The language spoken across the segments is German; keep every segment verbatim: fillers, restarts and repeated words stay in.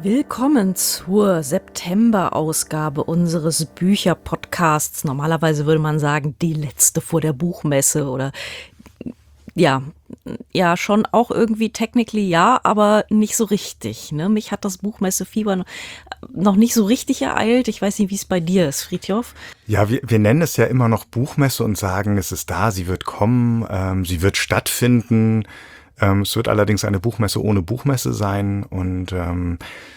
Willkommen zur September-Ausgabe unseres Bücher-Podcasts. Normalerweise würde man sagen, die letzte vor der Buchmesse oder ja, ja, schon auch irgendwie technically ja, aber nicht so richtig. Ne? Mich hat das Buchmesse-Fieber noch nicht so richtig ereilt. Ich weiß nicht, wie es bei dir ist, Frithjof. Ja, wir, wir nennen es ja immer noch Buchmesse und sagen, es ist da, sie wird kommen, ähm, sie wird stattfinden. Ähm, es wird allerdings eine Buchmesse ohne Buchmesse sein und ähm,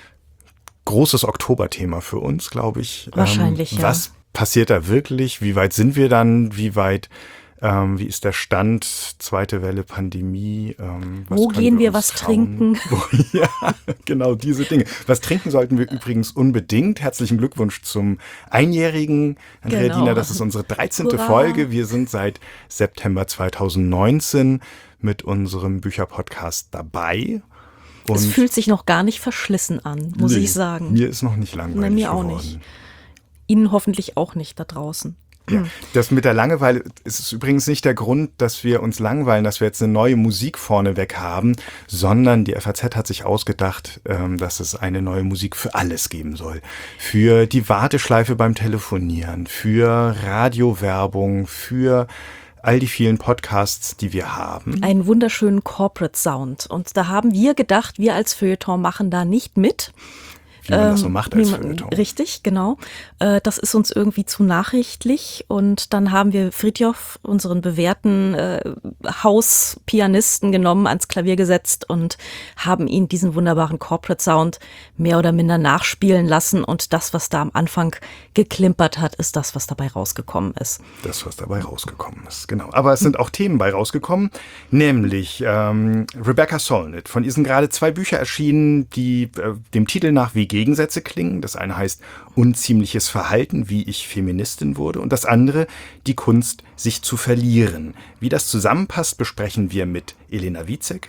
großes Oktoberthema für uns, glaube ich. Wahrscheinlich, ähm, ja. Was passiert da wirklich? Wie weit sind wir dann? Wie weit, ähm, wie ist der Stand? Zweite Welle Pandemie? Ähm, was Wo können gehen wir uns was trauen? trinken? Ja, genau diese Dinge. Was trinken sollten wir übrigens unbedingt. Herzlichen Glückwunsch zum Einjährigen, Andrea Genau. Diener. Das ist unsere dreizehnte Hurra. Folge. Wir sind seit September zweitausendneunzehn mit unserem Bücherpodcast dabei. Und Es fühlt sich noch gar nicht verschlissen an, muss nee, ich sagen. Mir ist noch nicht langweilig Nee, mir auch geworden. nicht. Ihnen hoffentlich auch nicht da draußen. Ja, das mit der Langeweile ist es übrigens nicht der Grund, dass wir uns langweilen, dass wir jetzt eine neue Musik vorneweg haben, sondern die F A Z hat sich ausgedacht, ähm, dass es eine neue Musik für alles geben soll. Für die Warteschleife beim Telefonieren, für Radiowerbung, für all die vielen Podcasts, die wir haben. Einen wunderschönen Corporate Sound. Und da haben wir gedacht, wir als Feuilleton machen da nicht mit. Wie man das so macht als wie man- Feuilleton. Richtig, genau. Äh, Das ist uns irgendwie zu nachrichtlich. Und dann haben wir Frithjof, unseren bewährten äh, Hauspianisten, genommen, ans Klavier gesetzt und haben ihn diesen wunderbaren Corporate Sound mehr oder minder nachspielen lassen. Und das, was da am Anfang geklimpert hat, ist das, was dabei rausgekommen ist. Das, was dabei rausgekommen ist, genau. Aber es sind auch Themen bei rausgekommen, nämlich ähm, Rebecca Solnit. Von ihr sind gerade zwei Bücher erschienen, die äh, dem Titel nach wie Gegensätze klingen. Das eine heißt Unziemliches Verhalten, wie ich Feministin wurde. Und das andere, die Kunst, sich zu verlieren. Wie das zusammenpasst, besprechen wir mit Elena Wietzek.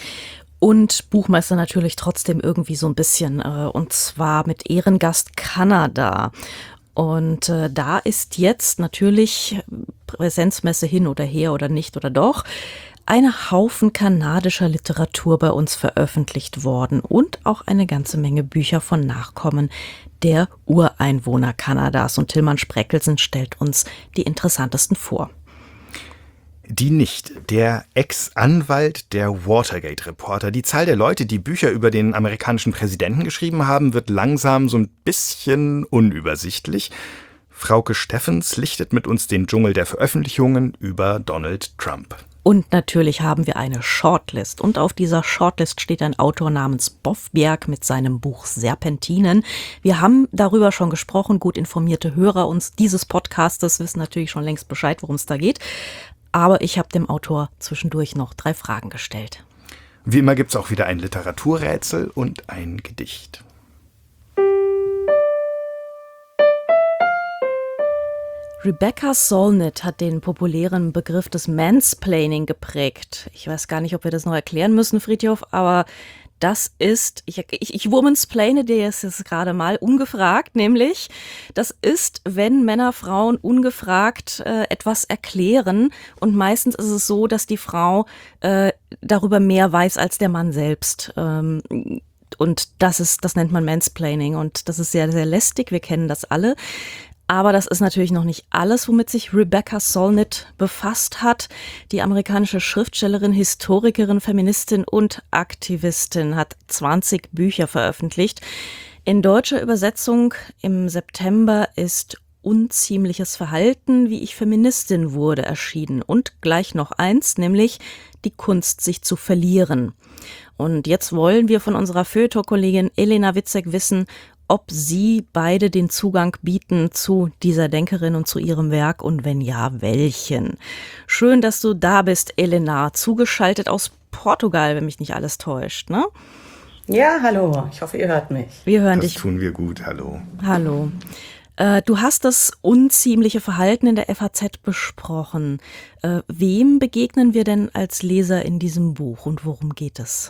Und Buchmeister natürlich trotzdem irgendwie so ein bisschen, äh, und zwar mit Ehrengast Kanada. Und äh, da ist jetzt natürlich Präsenzmesse hin oder her oder nicht oder doch, eine Haufen kanadischer Literatur bei uns veröffentlicht worden und auch eine ganze Menge Bücher von Nachkommen der Ureinwohner Kanadas. Und Tilman Spreckelsen stellt uns die interessantesten vor. Die nicht. Der Ex-Anwalt, der Watergate-Reporter. Die Zahl der Leute, die Bücher über den amerikanischen Präsidenten geschrieben haben, wird langsam so ein bisschen unübersichtlich. Frauke Steffens lichtet mit uns den Dschungel der Veröffentlichungen über Donald Trump. Und natürlich haben wir eine Shortlist. Und auf dieser Shortlist steht ein Autor namens Bofbjerg mit seinem Buch Serpentinen. Wir haben darüber schon gesprochen. Gut informierte Hörer uns dieses Podcastes wissen natürlich schon längst Bescheid, worum es da geht. Aber ich habe dem Autor zwischendurch noch drei Fragen gestellt. Wie immer gibt's auch wieder ein Literaturrätsel und ein Gedicht. Rebecca Solnit hat den populären Begriff des Mansplaining geprägt. Ich weiß gar nicht, ob wir das noch erklären müssen, Frithjof, aber das ist, ich, ich, ich womansplaine dir jetzt gerade mal ungefragt, nämlich, das ist, wenn Männer Frauen ungefragt äh, etwas erklären, und meistens ist es so, dass die Frau äh, darüber mehr weiß als der Mann selbst. Ähm, und das ist, das nennt man Mansplaining, und das ist sehr, sehr lästig, wir kennen das alle. Aber das ist natürlich noch nicht alles, womit sich Rebecca Solnit befasst hat. Die amerikanische Schriftstellerin, Historikerin, Feministin und Aktivistin hat zwanzig Bücher veröffentlicht. In deutscher Übersetzung im September ist Unziemliches Verhalten, wie ich Feministin wurde, erschienen. Und gleich noch eins, nämlich Die Kunst, sich zu verlieren. Und jetzt wollen wir von unserer Feuilleton-Kollegin Elena Wietzek wissen, ob Sie beide den Zugang bieten zu dieser Denkerin und zu ihrem Werk, und wenn ja, welchen. Schön, dass du da bist, Elena, zugeschaltet aus Portugal, wenn mich nicht alles täuscht, ne? Ja, hallo, ich hoffe, ihr hört mich. Wir hören Das dich. tun wir gut, hallo. Hallo. Äh, du hast das unziemliche Verhalten in der F A Z besprochen. Äh, wem begegnen wir denn als Leser in diesem Buch und worum geht es?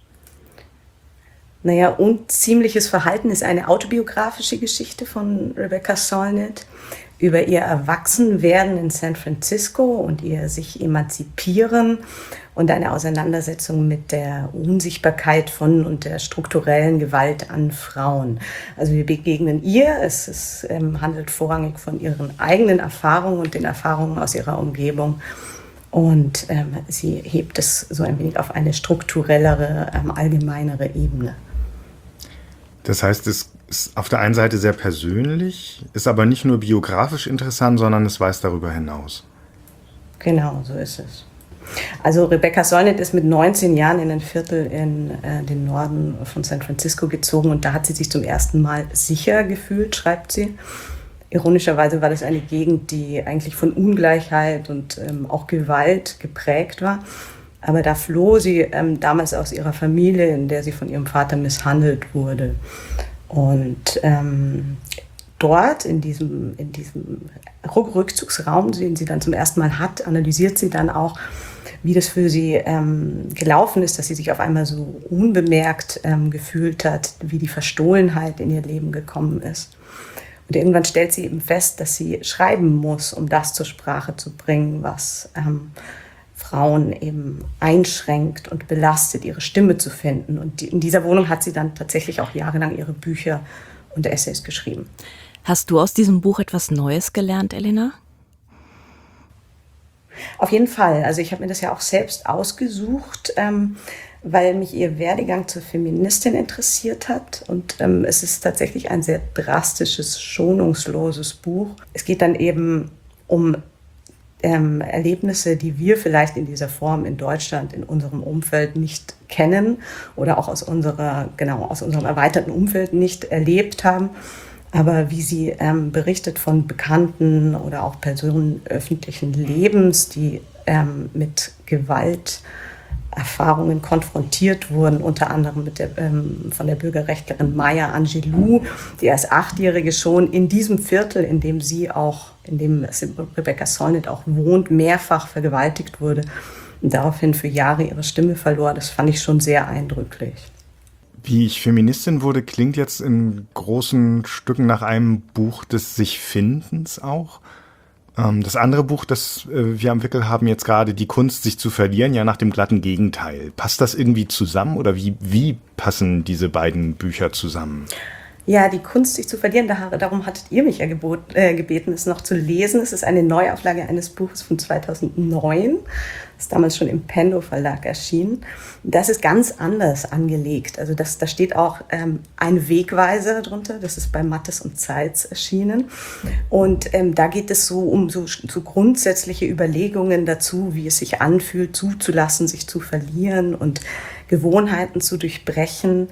Naja, Unziemliches Verhalten ist eine autobiografische Geschichte von Rebecca Solnit über ihr Erwachsenwerden in San Francisco und ihr sich emanzipieren und eine Auseinandersetzung mit der Unsichtbarkeit von und der strukturellen Gewalt an Frauen. Also wir begegnen ihr, es ist, ähm, handelt vorrangig von ihren eigenen Erfahrungen und den Erfahrungen aus ihrer Umgebung. Und ähm, sie hebt es so ein wenig auf eine strukturellere, ähm, allgemeinere Ebene. Das heißt, es ist auf der einen Seite sehr persönlich, ist aber nicht nur biografisch interessant, sondern es weist darüber hinaus. Genau, so ist es. Also Rebecca Solnit ist mit neunzehn Jahren in ein Viertel in äh, den Norden von San Francisco gezogen und da hat sie sich zum ersten Mal sicher gefühlt, schreibt sie. Ironischerweise war das eine Gegend, die eigentlich von Ungleichheit und ähm, auch Gewalt geprägt war. Aber da floh sie ähm, damals aus ihrer Familie, in der sie von ihrem Vater misshandelt wurde. Und ähm, dort, in diesem, in diesem Rückzugsraum, den sie dann zum ersten Mal hat, analysiert sie dann auch, wie das für sie ähm, gelaufen ist, dass sie sich auf einmal so unbemerkt ähm, gefühlt hat, wie die Verstohlenheit in ihr Leben gekommen ist. Und irgendwann stellt sie eben fest, dass sie schreiben muss, um das zur Sprache zu bringen, was ähm, Frauen eben einschränkt und belastet, ihre Stimme zu finden. Und die, in dieser Wohnung hat sie dann tatsächlich auch jahrelang ihre Bücher und Essays geschrieben. Hast du aus diesem Buch etwas Neues gelernt, Elena? Auf jeden Fall. Also ich habe mir das ja auch selbst ausgesucht, ähm, weil mich ihr Werdegang zur Feministin interessiert hat. Und ähm, es ist tatsächlich ein sehr drastisches, schonungsloses Buch. Es geht dann eben um Ähm, Erlebnisse, die wir vielleicht in dieser Form in Deutschland, in unserem Umfeld nicht kennen oder auch aus unserer, genau, aus unserem erweiterten Umfeld nicht erlebt haben. Aber wie sie ähm, berichtet von Bekannten oder auch Personen öffentlichen Lebens, die ähm, mit Gewalterfahrungen konfrontiert wurden, unter anderem mit der, ähm, von der Bürgerrechtlerin Maya Angelou, die als Achtjährige schon in diesem Viertel, in dem sie auch, in dem Rebecca Solnit auch wohnt, mehrfach vergewaltigt wurde und daraufhin für Jahre ihre Stimme verlor. Das fand ich schon sehr eindrücklich. Wie ich Feministin wurde, klingt jetzt in großen Stücken nach einem Buch des Sich-Findens auch. Das andere Buch, das wir am Wickel haben, jetzt gerade Die Kunst, sich zu verlieren, ja nach dem glatten Gegenteil. Passt das irgendwie zusammen oder wie, wie passen diese beiden Bücher zusammen? Ja, Die Kunst, sich zu verlieren, darum hattet ihr mich ja gebot, äh, gebeten, es noch zu lesen. Es ist eine Neuauflage eines Buches von zweitausendneun, das ist damals schon im Pendo Verlag erschienen. Das ist ganz anders angelegt. Also das, da steht auch ähm, ein Wegweiser drunter, das ist bei Mattes und Zeitz erschienen. Und ähm, da geht es so um so, so grundsätzliche Überlegungen dazu, wie es sich anfühlt, zuzulassen, sich zu verlieren und Gewohnheiten zu durchbrechen.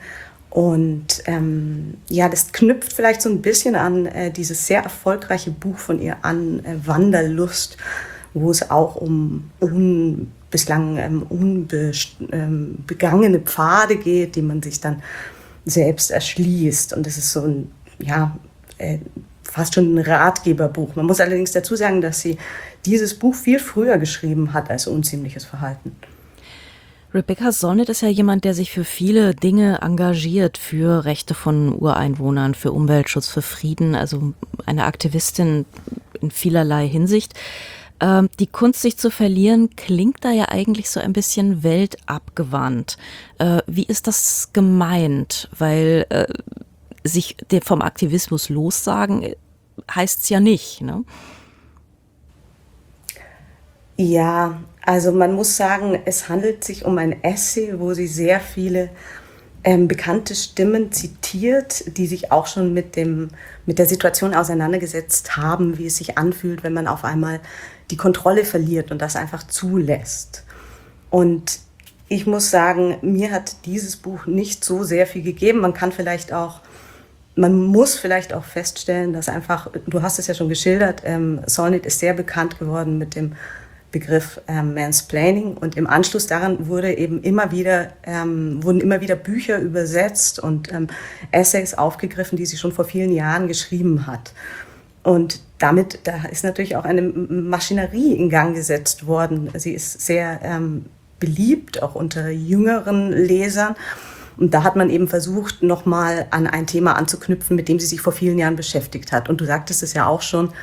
Und ähm, ja, das knüpft vielleicht so ein bisschen an äh, dieses sehr erfolgreiche Buch von ihr an, äh, Wanderlust, wo es auch um un, bislang ähm, unbegangene ähm, Pfade geht, die man sich dann selbst erschließt. Und das ist so ein, ja, äh, fast schon ein Ratgeberbuch. Man muss allerdings dazu sagen, dass sie dieses Buch viel früher geschrieben hat als Unziemliches Verhalten. Rebecca Solnit ist ja jemand, der sich für viele Dinge engagiert, für Rechte von Ureinwohnern, für Umweltschutz, für Frieden, also eine Aktivistin in vielerlei Hinsicht. Ähm, die Kunst, sich zu verlieren, klingt da ja eigentlich so ein bisschen weltabgewandt. Äh, wie ist das gemeint? Weil äh, sich vom Aktivismus lossagen heißt es ja nicht, ne? Ja, also man muss sagen, es handelt sich um ein Essay, wo sie sehr viele ähm, bekannte Stimmen zitiert, die sich auch schon mit dem, mit der Situation auseinandergesetzt haben, wie es sich anfühlt, wenn man auf einmal die Kontrolle verliert und das einfach zulässt. Und ich muss sagen, mir hat dieses Buch nicht so sehr viel gegeben. Man kann vielleicht auch, man muss vielleicht auch feststellen, dass einfach, du hast es ja schon geschildert, ähm, Solnit ist sehr bekannt geworden mit dem Begriff ähm, Mansplaining und im Anschluss daran wurde eben immer wieder, ähm, wurden immer wieder Bücher übersetzt und ähm, Essays aufgegriffen, die sie schon vor vielen Jahren geschrieben hat. Und damit, da ist natürlich auch eine Maschinerie in Gang gesetzt worden. Sie ist sehr ähm, beliebt, auch unter jüngeren Lesern. Und da hat man eben versucht, nochmal an ein Thema anzuknüpfen, mit dem sie sich vor vielen Jahren beschäftigt hat. Und du sagtest es ja auch schon,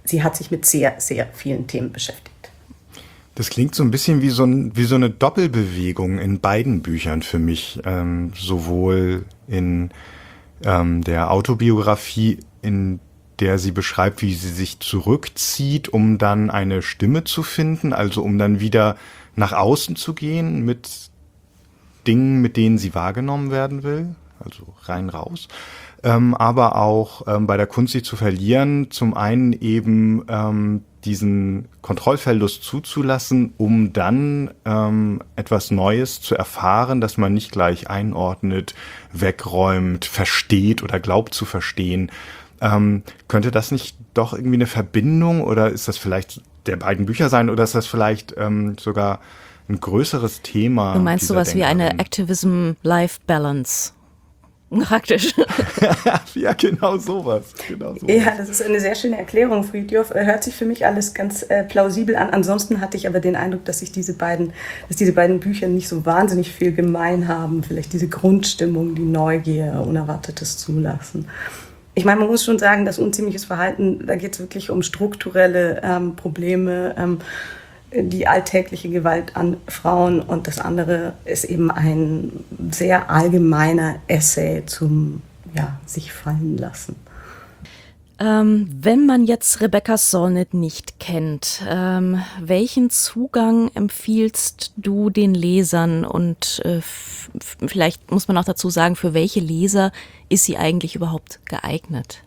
sie hat sich mit sehr, sehr vielen Themen beschäftigt. Das klingt so ein bisschen wie so, ein, wie so eine Doppelbewegung in beiden Büchern für mich. Ähm, sowohl in ähm, der Autobiografie, in der sie beschreibt, wie sie sich zurückzieht, um dann eine Stimme zu finden, also um dann wieder nach außen zu gehen mit Dingen, mit denen sie wahrgenommen werden will, also rein raus. Ähm, aber auch ähm, bei der Kunst, sie zu verlieren, zum einen eben ähm, diesen Kontrollverlust zuzulassen, um dann ähm, etwas Neues zu erfahren, das man nicht gleich einordnet, wegräumt, versteht oder glaubt zu verstehen. Ähm, könnte das nicht doch irgendwie eine Verbindung oder ist das vielleicht der beiden Bücher sein oder ist das vielleicht ähm, sogar ein größeres Thema? Du meinst dieser sowas wie eine Denkerin? Activism-Life-Balance? Praktisch. Ja, genau sowas. Genau sowas. Ja, das ist eine sehr schöne Erklärung, Frithjof. Hört sich für mich alles ganz äh, plausibel an. Ansonsten hatte ich aber den Eindruck, dass sich diese beiden, dass diese beiden Bücher nicht so wahnsinnig viel gemein haben. Vielleicht diese Grundstimmung, die Neugier, Unerwartetes zulassen. Ich meine, man muss schon sagen, das unziemliches Verhalten, da geht es wirklich um strukturelle ähm, Probleme, ähm, die alltägliche Gewalt an Frauen, und das andere ist eben ein sehr allgemeiner Essay zum ja, sich fallen lassen. Ähm, wenn man jetzt Rebecca Solnit nicht kennt, ähm, welchen Zugang empfiehlst du den Lesern und äh, f- vielleicht muss man auch dazu sagen, für welche Leser ist sie eigentlich überhaupt geeignet?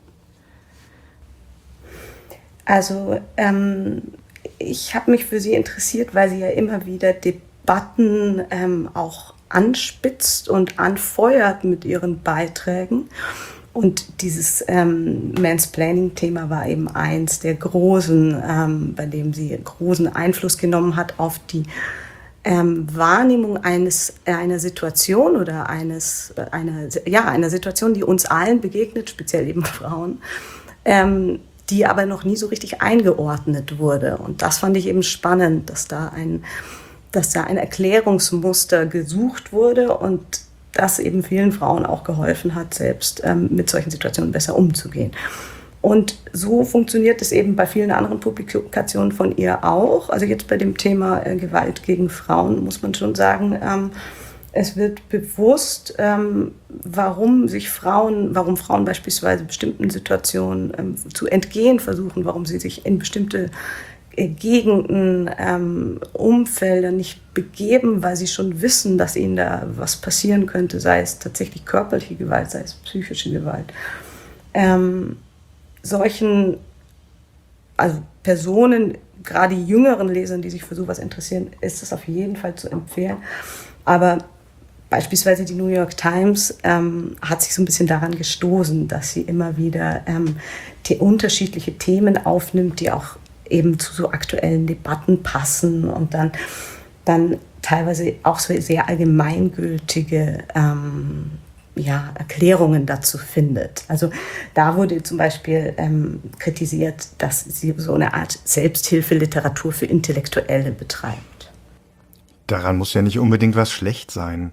Also ähm, ich habe mich für sie interessiert, weil sie ja immer wieder Debatten ähm, auch anspitzt und anfeuert mit ihren Beiträgen. Und dieses ähm, Mansplaining-Thema war eben eins der großen, ähm, bei dem sie großen Einfluss genommen hat auf die ähm, Wahrnehmung eines, einer Situation oder eines, einer, ja, einer Situation, die uns allen begegnet, speziell eben Frauen, ähm, die aber noch nie so richtig eingeordnet wurde. Und das fand ich eben spannend, dass da ein, dass da ein Erklärungsmuster gesucht wurde und das eben vielen Frauen auch geholfen hat, selbst ähm, mit solchen Situationen besser umzugehen. Und so funktioniert es eben bei vielen anderen Publikationen von ihr auch. Also jetzt bei dem Thema äh, Gewalt gegen Frauen muss man schon sagen, ähm, es wird bewusst, ähm, warum sich Frauen, warum Frauen beispielsweise bestimmten Situationen ähm, zu entgehen versuchen, warum sie sich in bestimmte äh, Gegenden, ähm, Umfelder nicht begeben, weil sie schon wissen, dass ihnen da was passieren könnte, sei es tatsächlich körperliche Gewalt, sei es psychische Gewalt. Ähm, solchen, also Personen, gerade jüngeren Lesern, die sich für sowas interessieren, ist es auf jeden Fall zu empfehlen. Aber beispielsweise die New York Times ähm, hat sich so ein bisschen daran gestoßen, dass sie immer wieder ähm, die unterschiedliche Themen aufnimmt, die auch eben zu so aktuellen Debatten passen und dann, dann teilweise auch so sehr allgemeingültige ähm, ja, Erklärungen dazu findet. Also da wurde zum Beispiel ähm, kritisiert, dass sie so eine Art Selbsthilfeliteratur für Intellektuelle betreibt. Daran muss ja nicht unbedingt was schlecht sein.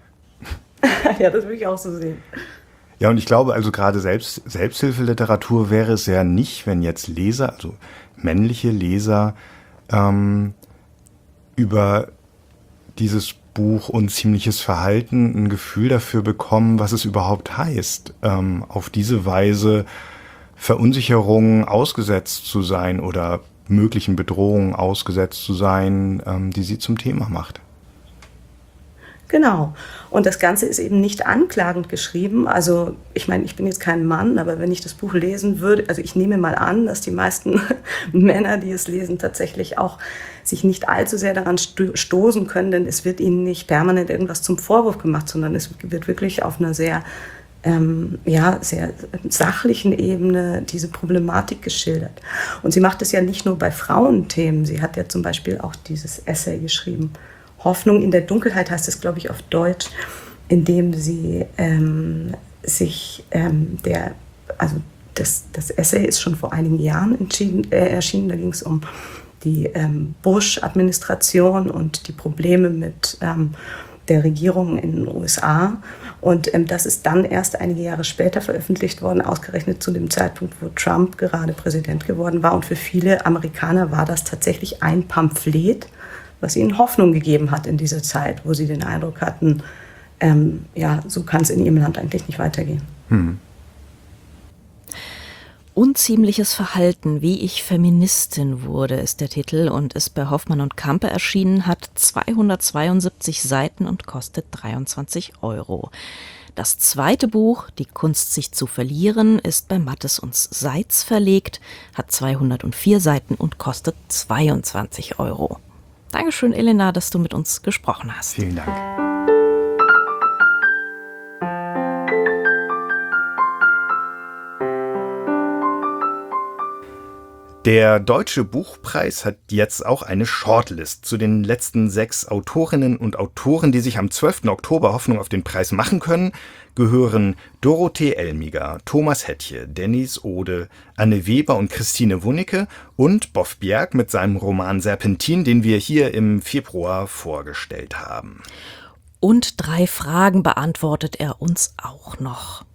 Ja, das würde ich auch so sehen. Ja, und ich glaube, also gerade Selbst, Selbsthilfeliteratur wäre es ja nicht, wenn jetzt Leser, also männliche Leser, ähm, über dieses Buch Unziemliches Verhalten ein Gefühl dafür bekommen, was es überhaupt heißt, ähm, auf diese Weise Verunsicherungen ausgesetzt zu sein oder möglichen Bedrohungen ausgesetzt zu sein, ähm, die sie zum Thema macht. Genau. Und das Ganze ist eben nicht anklagend geschrieben. Also ich meine, ich bin jetzt kein Mann, aber wenn ich das Buch lesen würde, also ich nehme mal an, dass die meisten Männer, die es lesen, tatsächlich auch sich nicht allzu sehr daran sto- stoßen können, denn es wird ihnen nicht permanent irgendwas zum Vorwurf gemacht, sondern es wird wirklich auf einer sehr, ähm, ja, sehr sachlichen Ebene diese Problematik geschildert. Und sie macht es ja nicht nur bei Frauenthemen. Sie hat ja zum Beispiel auch dieses Essay geschrieben, Hoffnung in der Dunkelheit heißt es, glaube ich, auf Deutsch, in dem sie ähm, sich ähm, der, also das, das Essay ist schon vor einigen Jahren entschieden, äh, erschienen, da ging es um die ähm, Bush-Administration und die Probleme mit ähm, der Regierung in den U S A. Und ähm, das ist dann erst einige Jahre später veröffentlicht worden, ausgerechnet zu dem Zeitpunkt, wo Trump gerade Präsident geworden war. Und für viele Amerikaner war das tatsächlich ein Pamphlet, was ihnen Hoffnung gegeben hat in dieser Zeit, wo sie den Eindruck hatten, ähm, ja, so kann es in ihrem Land eigentlich nicht weitergehen. Hm. Unziemliches Verhalten, wie ich Feministin wurde, ist der Titel und ist bei Hoffmann und Campe erschienen, hat zweihundertzweiundsiebzig Seiten und kostet dreiundzwanzig Euro. Das zweite Buch, Die Kunst, sich zu verlieren, ist bei Mattes und Seitz verlegt, hat zweihundertvier Seiten und kostet zweiundzwanzig Euro. Dankeschön, Elena, dass du mit uns gesprochen hast. Vielen Dank. Der Deutsche Buchpreis hat jetzt auch eine Shortlist zu den letzten sechs Autorinnen und Autoren, die sich am zwölften Oktober Hoffnung auf den Preis machen können, gehören Dorothee Elmiger, Thomas Hettche, Dennis Ode, Anne Weber und Christine Wunicke und Boff Bjerg mit seinem Roman Serpentin, den wir hier im Februar vorgestellt haben. Und drei Fragen beantwortet er uns auch noch.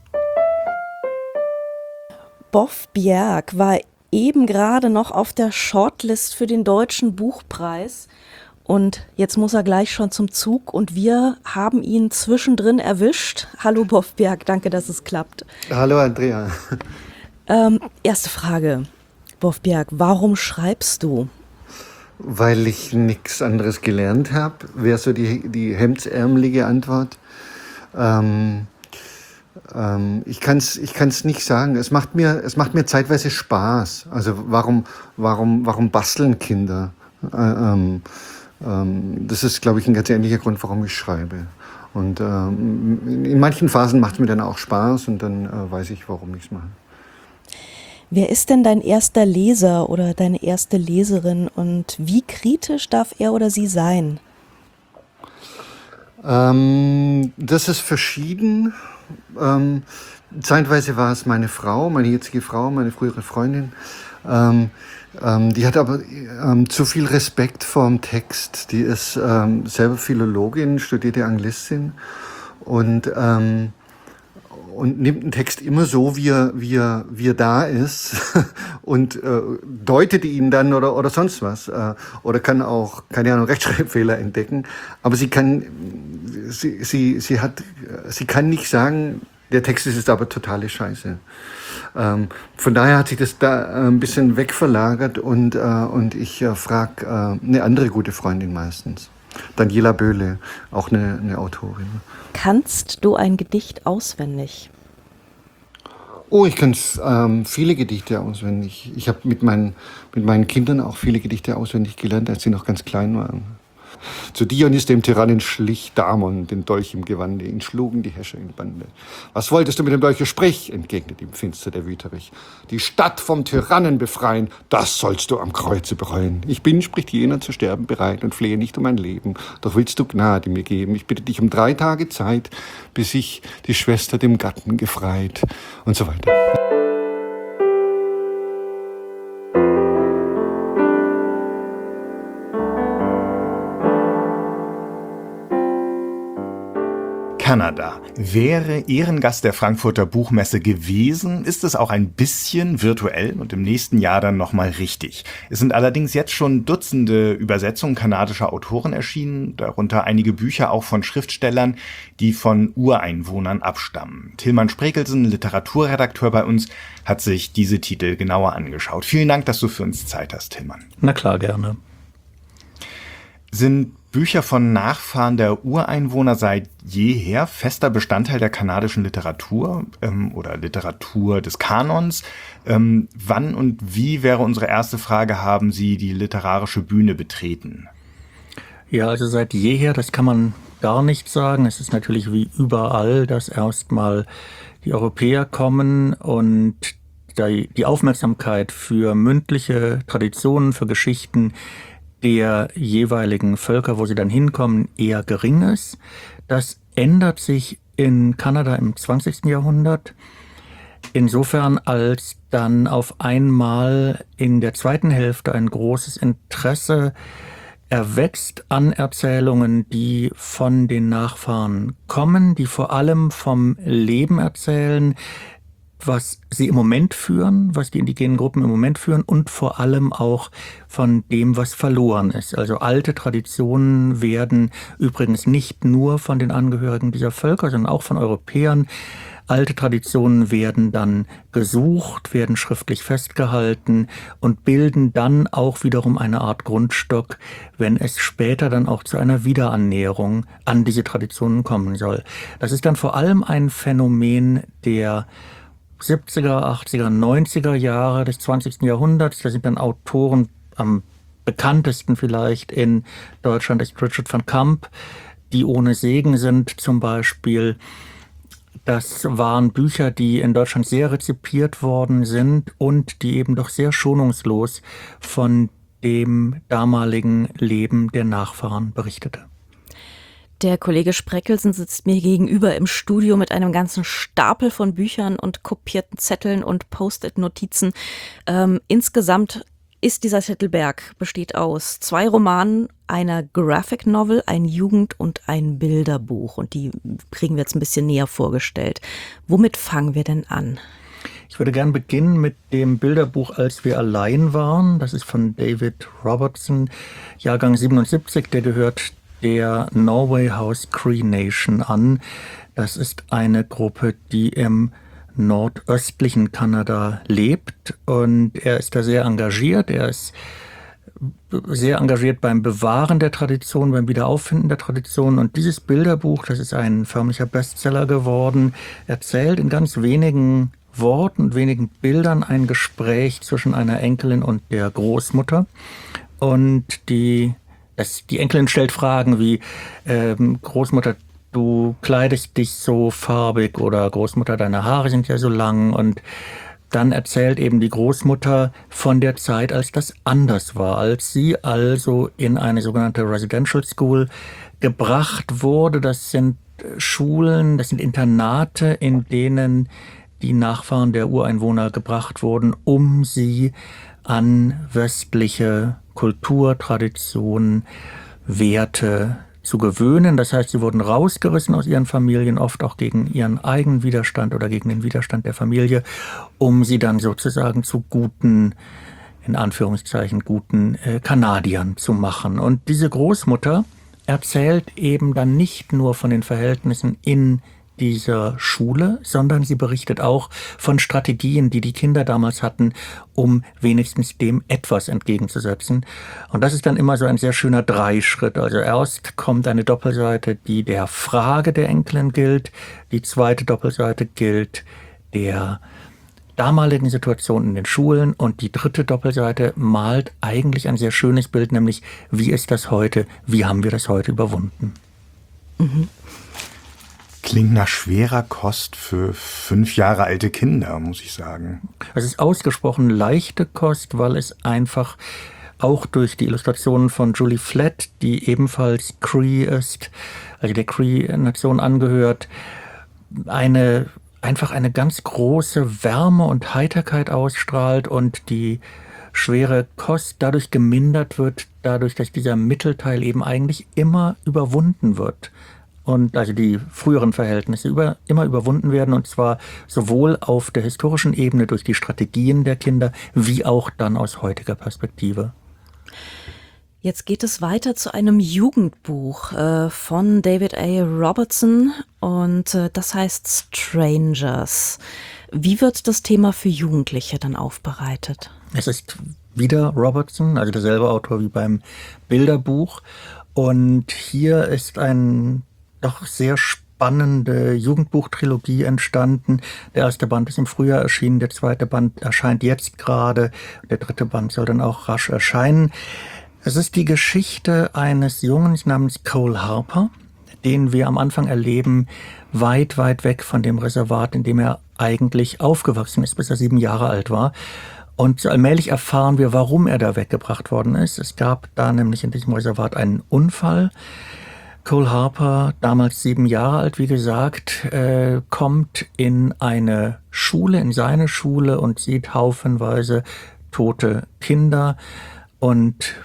Boff Bjerg war eben gerade noch auf der Shortlist für den Deutschen Buchpreis und jetzt muss er gleich schon zum Zug und wir haben ihn zwischendrin erwischt. Hallo Boff Bjerg, danke, dass es klappt. Hallo Andrea. Ähm, erste Frage, Boff Bjerg, warum schreibst du? Weil ich nichts anderes gelernt habe, wäre so die, die hemdsärmelige Antwort. Ähm, ähm, ich kann es ich kann's nicht sagen. Es macht mir, es macht mir zeitweise Spaß. Also warum, warum, warum basteln Kinder? Äh, ähm, ähm, das ist, glaube ich, ein ganz ähnlicher Grund, warum ich schreibe. Und ähm, in, in manchen Phasen macht es mir dann auch Spaß und dann äh, weiß ich, warum ich es mache. Wer ist denn dein erster Leser oder deine erste Leserin und wie kritisch darf er oder sie sein? Ähm, das ist verschieden. Ähm, zeitweise war es meine Frau, meine jetzige Frau, meine frühere Freundin. Ähm, ähm, die hat aber ähm, zu viel Respekt vor dem Text. Die ist ähm, selber Philologin, studierte Anglistin und ähm, und nimmt einen Text immer so, wie er, wie er, wie er da ist und äh, deutet ihn dann oder, oder sonst was. Äh, oder kann auch, keine Ahnung, Rechtschreibfehler entdecken. Aber sie kann, sie, sie, sie hat, sie kann nicht sagen, der Text ist jetzt aber totale Scheiße. Ähm, von daher hat sich das da ein bisschen wegverlagert und, äh, und ich äh, frage äh, eine andere gute Freundin meistens. Daniela Böhle, auch eine, eine Autorin. Kannst du ein Gedicht auswendig? Oh, ich kann ähm, viele Gedichte auswendig. Ich habe mit meinen, mit meinen Kindern auch viele Gedichte auswendig gelernt, als sie noch ganz klein waren. Zu Dionys dem Tyrannen schlich Damon den Dolch im Gewande, ihn schlugen die Häscher in Bande. Was wolltest du mit dem Dolche? Sprich, entgegnet ihm finster der Wüterich. Die Stadt vom Tyrannen befreien, das sollst du am Kreuze bereuen. Ich bin, spricht jener, zu sterben bereit und flehe nicht um mein Leben. Doch willst du Gnade mir geben? Ich bitte dich um drei Tage Zeit, bis ich die Schwester dem Gatten gefreit und so weiter. Kanada. Wäre Ehrengast der Frankfurter Buchmesse gewesen, ist es auch ein bisschen virtuell und im nächsten Jahr dann nochmal richtig. Es sind allerdings jetzt schon Dutzende Übersetzungen kanadischer Autoren erschienen, darunter einige Bücher auch von Schriftstellern, die von Ureinwohnern abstammen. Tilman Sprekelsen, Literaturredakteur bei uns, hat sich diese Titel genauer angeschaut. Vielen Dank, dass du für uns Zeit hast, Tilman. Na klar, gerne. Sind Bücher von Nachfahren der Ureinwohner seit jeher fester Bestandteil der kanadischen Literatur ähm, oder Literatur des Kanons. Ähm, wann und wie wäre unsere erste Frage, haben Sie die literarische Bühne betreten? Ja, also seit jeher, das kann man gar nicht sagen. Es ist natürlich wie überall, dass erstmal die Europäer kommen und die Aufmerksamkeit für mündliche Traditionen, für Geschichten der jeweiligen Völker, wo sie dann hinkommen, eher gering ist. Das ändert sich in Kanada im zwanzigsten Jahrhundert. Insofern, als dann auf einmal in der zweiten Hälfte ein großes Interesse erwächst an Erzählungen, die von den Nachfahren kommen, die vor allem vom Leben erzählen, was sie im Moment führen, was die indigenen Gruppen im Moment führen und vor allem auch von dem, was verloren ist. Also alte Traditionen werden übrigens nicht nur von den Angehörigen dieser Völker, sondern auch von Europäern. Alte Traditionen werden dann gesucht, werden schriftlich festgehalten und bilden dann auch wiederum eine Art Grundstock, wenn es später dann auch zu einer Wiederannäherung an diese Traditionen kommen soll. Das ist dann vor allem ein Phänomen der siebziger, achtziger, neunziger Jahre des zwanzigsten Jahrhunderts. Da sind dann Autoren, am bekanntesten vielleicht in Deutschland ist Richard van Camp, die ohne Segen sind zum Beispiel. Das waren Bücher, die in Deutschland sehr rezipiert worden sind und die eben doch sehr schonungslos von dem damaligen Leben der Nachfahren berichtete. Der Kollege Spreckelsen sitzt mir gegenüber im Studio mit einem ganzen Stapel von Büchern und kopierten Zetteln und Post-it-Notizen. Ähm, insgesamt ist dieser Zettelberg, besteht aus zwei Romanen, einer Graphic Novel, ein Jugend- und ein Bilderbuch. Und die kriegen wir jetzt ein bisschen näher vorgestellt. Womit fangen wir denn an? Ich würde gern beginnen mit dem Bilderbuch Als wir allein waren. Das ist von David Robertson, Jahrgang siebenundsiebzig. Der gehört der Norway House Cree Nation an. Das ist eine Gruppe, die im nordöstlichen Kanada lebt und er ist da sehr engagiert. Er ist sehr engagiert beim Bewahren der Tradition, beim Wiederauffinden der Tradition. Und dieses Bilderbuch, das ist ein förmlicher Bestseller geworden, erzählt in ganz wenigen Worten und wenigen Bildern ein Gespräch zwischen einer Enkelin und der Großmutter. Und die, das, die Enkelin stellt Fragen wie, ähm, Großmutter, du kleidest dich so farbig oder Großmutter, deine Haare sind ja so lang. Und dann erzählt eben die Großmutter von der Zeit, als das anders war, als sie also in eine sogenannte Residential School gebracht wurde. Das sind Schulen, das sind Internate, in denen die Nachfahren der Ureinwohner gebracht wurden, um sie an westliche Kultur, Tradition, Werte zu gewöhnen. Das heißt, sie wurden rausgerissen aus ihren Familien, oft auch gegen ihren eigenen Widerstand oder gegen den Widerstand der Familie, um sie dann sozusagen zu guten, in Anführungszeichen, guten äh, Kanadiern zu machen. Und diese Großmutter erzählt eben dann nicht nur von den Verhältnissen in dieser Schule, sondern sie berichtet auch von Strategien, die die Kinder damals hatten, um wenigstens dem etwas entgegenzusetzen. Und das ist dann immer so ein sehr schöner Dreischritt. Also erst kommt eine Doppelseite, die der Frage der Enkelin gilt. Die zweite Doppelseite gilt der damaligen Situation in den Schulen. Und die dritte Doppelseite malt eigentlich ein sehr schönes Bild, nämlich wie ist das heute, wie haben wir das heute überwunden. Mhm. Klingt nach schwerer Kost für fünf Jahre alte Kinder, muss ich sagen. Es ist ausgesprochen leichte Kost, weil es einfach auch durch die Illustrationen von Julie Flett, die ebenfalls Cree ist, also der Cree-Nation angehört, eine, einfach eine ganz große Wärme und Heiterkeit ausstrahlt und die schwere Kost dadurch gemindert wird, dadurch, dass dieser Mittelteil eben eigentlich immer überwunden wird. Und also die früheren Verhältnisse über, immer überwunden werden, und zwar sowohl auf der historischen Ebene durch die Strategien der Kinder, wie auch dann aus heutiger Perspektive. Jetzt geht es weiter zu einem Jugendbuch äh, von David A. Robertson und äh, das heißt Strangers. Wie wird das Thema für Jugendliche dann aufbereitet? Es ist wieder Robertson, also derselbe Autor wie beim Bilderbuch. Und hier ist ein doch sehr spannende Jugendbuchtrilogie entstanden. Der erste Band ist im Frühjahr erschienen, der zweite Band erscheint jetzt gerade, der dritte Band soll dann auch rasch erscheinen. Es ist die Geschichte eines Jungen namens Cole Harper, den wir am Anfang erleben, weit, weit weg von dem Reservat, in dem er eigentlich aufgewachsen ist, bis er sieben Jahre alt war. Und allmählich erfahren wir, warum er da weggebracht worden ist. Es gab da nämlich in diesem Reservat einen Unfall. Cole Harper, damals sieben Jahre alt, wie gesagt, äh, kommt in eine Schule, in seine Schule und sieht haufenweise tote Kinder und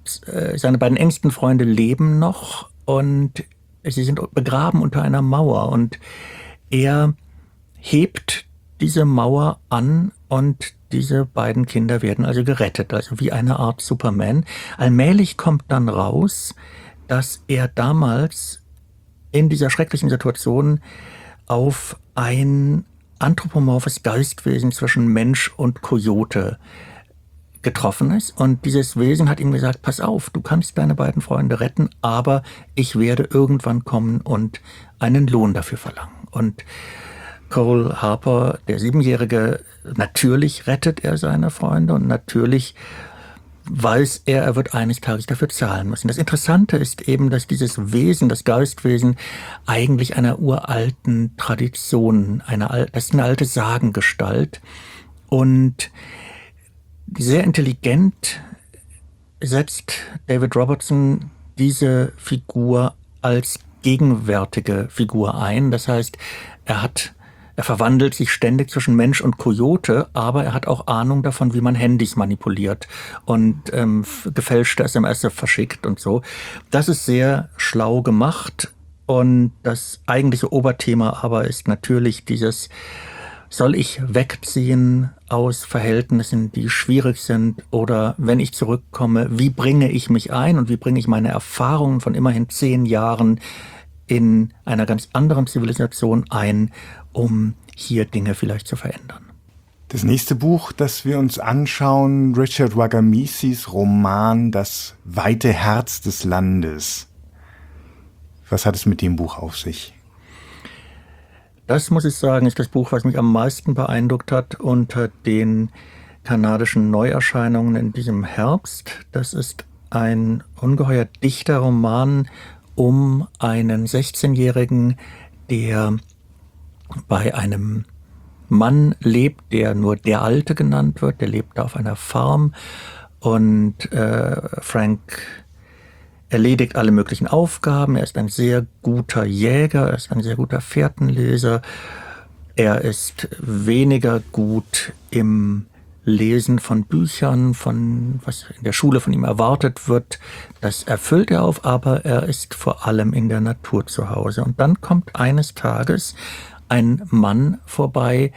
äh, seine beiden engsten Freunde leben noch und sie sind begraben unter einer Mauer und er hebt diese Mauer an und diese beiden Kinder werden also gerettet, also wie eine Art Superman. Allmählich kommt dann raus, dass er damals in dieser schrecklichen Situation auf ein anthropomorphes Geistwesen zwischen Mensch und Kojote getroffen ist. Und dieses Wesen hat ihm gesagt, pass auf, du kannst deine beiden Freunde retten, aber ich werde irgendwann kommen und einen Lohn dafür verlangen. Und Cole Harper, der Siebenjährige, natürlich rettet er seine Freunde und natürlich weiß er, er wird eines Tages dafür zahlen müssen. Das Interessante ist eben, dass dieses Wesen, das Geistwesen, eigentlich einer uralten Tradition, eine, das ist eine alte Sagengestalt und sehr intelligent setzt David Robertson diese Figur als gegenwärtige Figur ein. Das heißt, er hat Er verwandelt sich ständig zwischen Mensch und Kojote, aber er hat auch Ahnung davon, wie man Handys manipuliert und ähm, gefälschte S M S verschickt und so. Das ist sehr schlau gemacht und das eigentliche Oberthema aber ist natürlich dieses, soll ich wegziehen aus Verhältnissen, die schwierig sind oder wenn ich zurückkomme, wie bringe ich mich ein und wie bringe ich meine Erfahrungen von immerhin zehn Jahren in einer ganz anderen Zivilisation ein, um hier Dinge vielleicht zu verändern. Das nächste Buch, das wir uns anschauen, Richard Wagamisis Roman Das weite Herz des Landes. Was hat es mit dem Buch auf sich? Das, muss ich sagen, ist das Buch, was mich am meisten beeindruckt hat unter den kanadischen Neuerscheinungen in diesem Herbst. Das ist ein ungeheuer dichter Roman um einen sechzehnjährigen, der bei einem Mann lebt, der nur der Alte genannt wird. Der lebt auf einer Farm und äh, Frank erledigt alle möglichen Aufgaben. Er ist ein sehr guter Jäger, er ist ein sehr guter Fährtenleser. Er ist weniger gut im Lesen von Büchern, von was in der Schule von ihm erwartet wird. Das erfüllt er auf, aber er ist vor allem in der Natur zu Hause. Und dann kommt eines Tages ein Mann vorbei,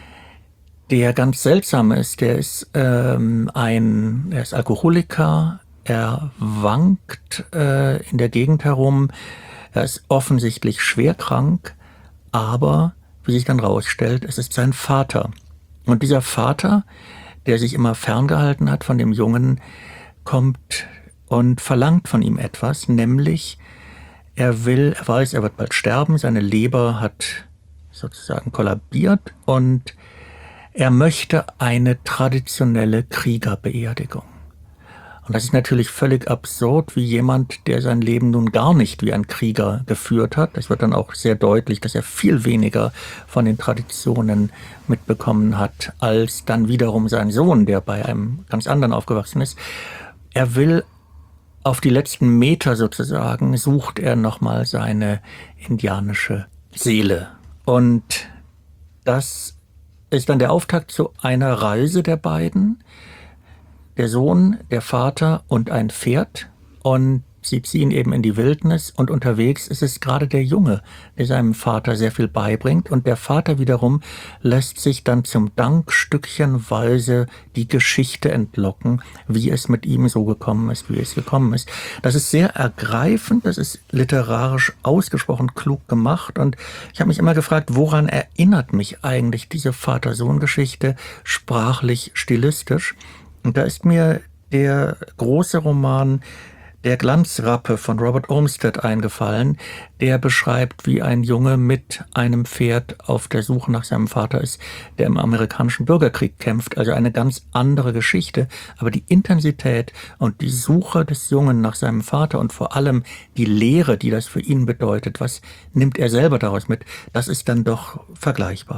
der ganz seltsam ist. Der ist ähm, ein, er ist Alkoholiker, er wankt äh, in der Gegend herum, er ist offensichtlich schwer krank, aber wie sich dann rausstellt, es ist sein Vater. Und dieser Vater, der sich immer ferngehalten hat von dem Jungen, kommt und verlangt von ihm etwas, nämlich er will, er weiß, er wird bald sterben, seine Leber hat sozusagen kollabiert und er möchte eine traditionelle Kriegerbeerdigung. Und das ist natürlich völlig absurd, wie jemand, der sein Leben nun gar nicht wie ein Krieger geführt hat. Es wird dann auch sehr deutlich, dass er viel weniger von den Traditionen mitbekommen hat, als dann wiederum sein Sohn, der bei einem ganz anderen aufgewachsen ist. Er will auf die letzten Meter sozusagen, sucht er nochmal seine indianische Seele. Und das ist dann der Auftakt zu einer Reise der beiden. Der Sohn, der Vater und ein Pferd und sie ziehen eben in die Wildnis und unterwegs ist es gerade der Junge, der seinem Vater sehr viel beibringt und der Vater wiederum lässt sich dann zum Dank stückchenweise die Geschichte entlocken, wie es mit ihm so gekommen ist, wie es gekommen ist. Das ist sehr ergreifend, das ist literarisch ausgesprochen klug gemacht und ich habe mich immer gefragt, woran erinnert mich eigentlich diese Vater-Sohn-Geschichte sprachlich, stilistisch? Und da ist mir der große Roman Der Glanzrappe von Robert Olmsted eingefallen, der beschreibt, wie ein Junge mit einem Pferd auf der Suche nach seinem Vater ist, der im amerikanischen Bürgerkrieg kämpft. Also eine ganz andere Geschichte. Aber die Intensität und die Suche des Jungen nach seinem Vater und vor allem die Lehre, die das für ihn bedeutet, was nimmt er selber daraus mit, das ist dann doch vergleichbar.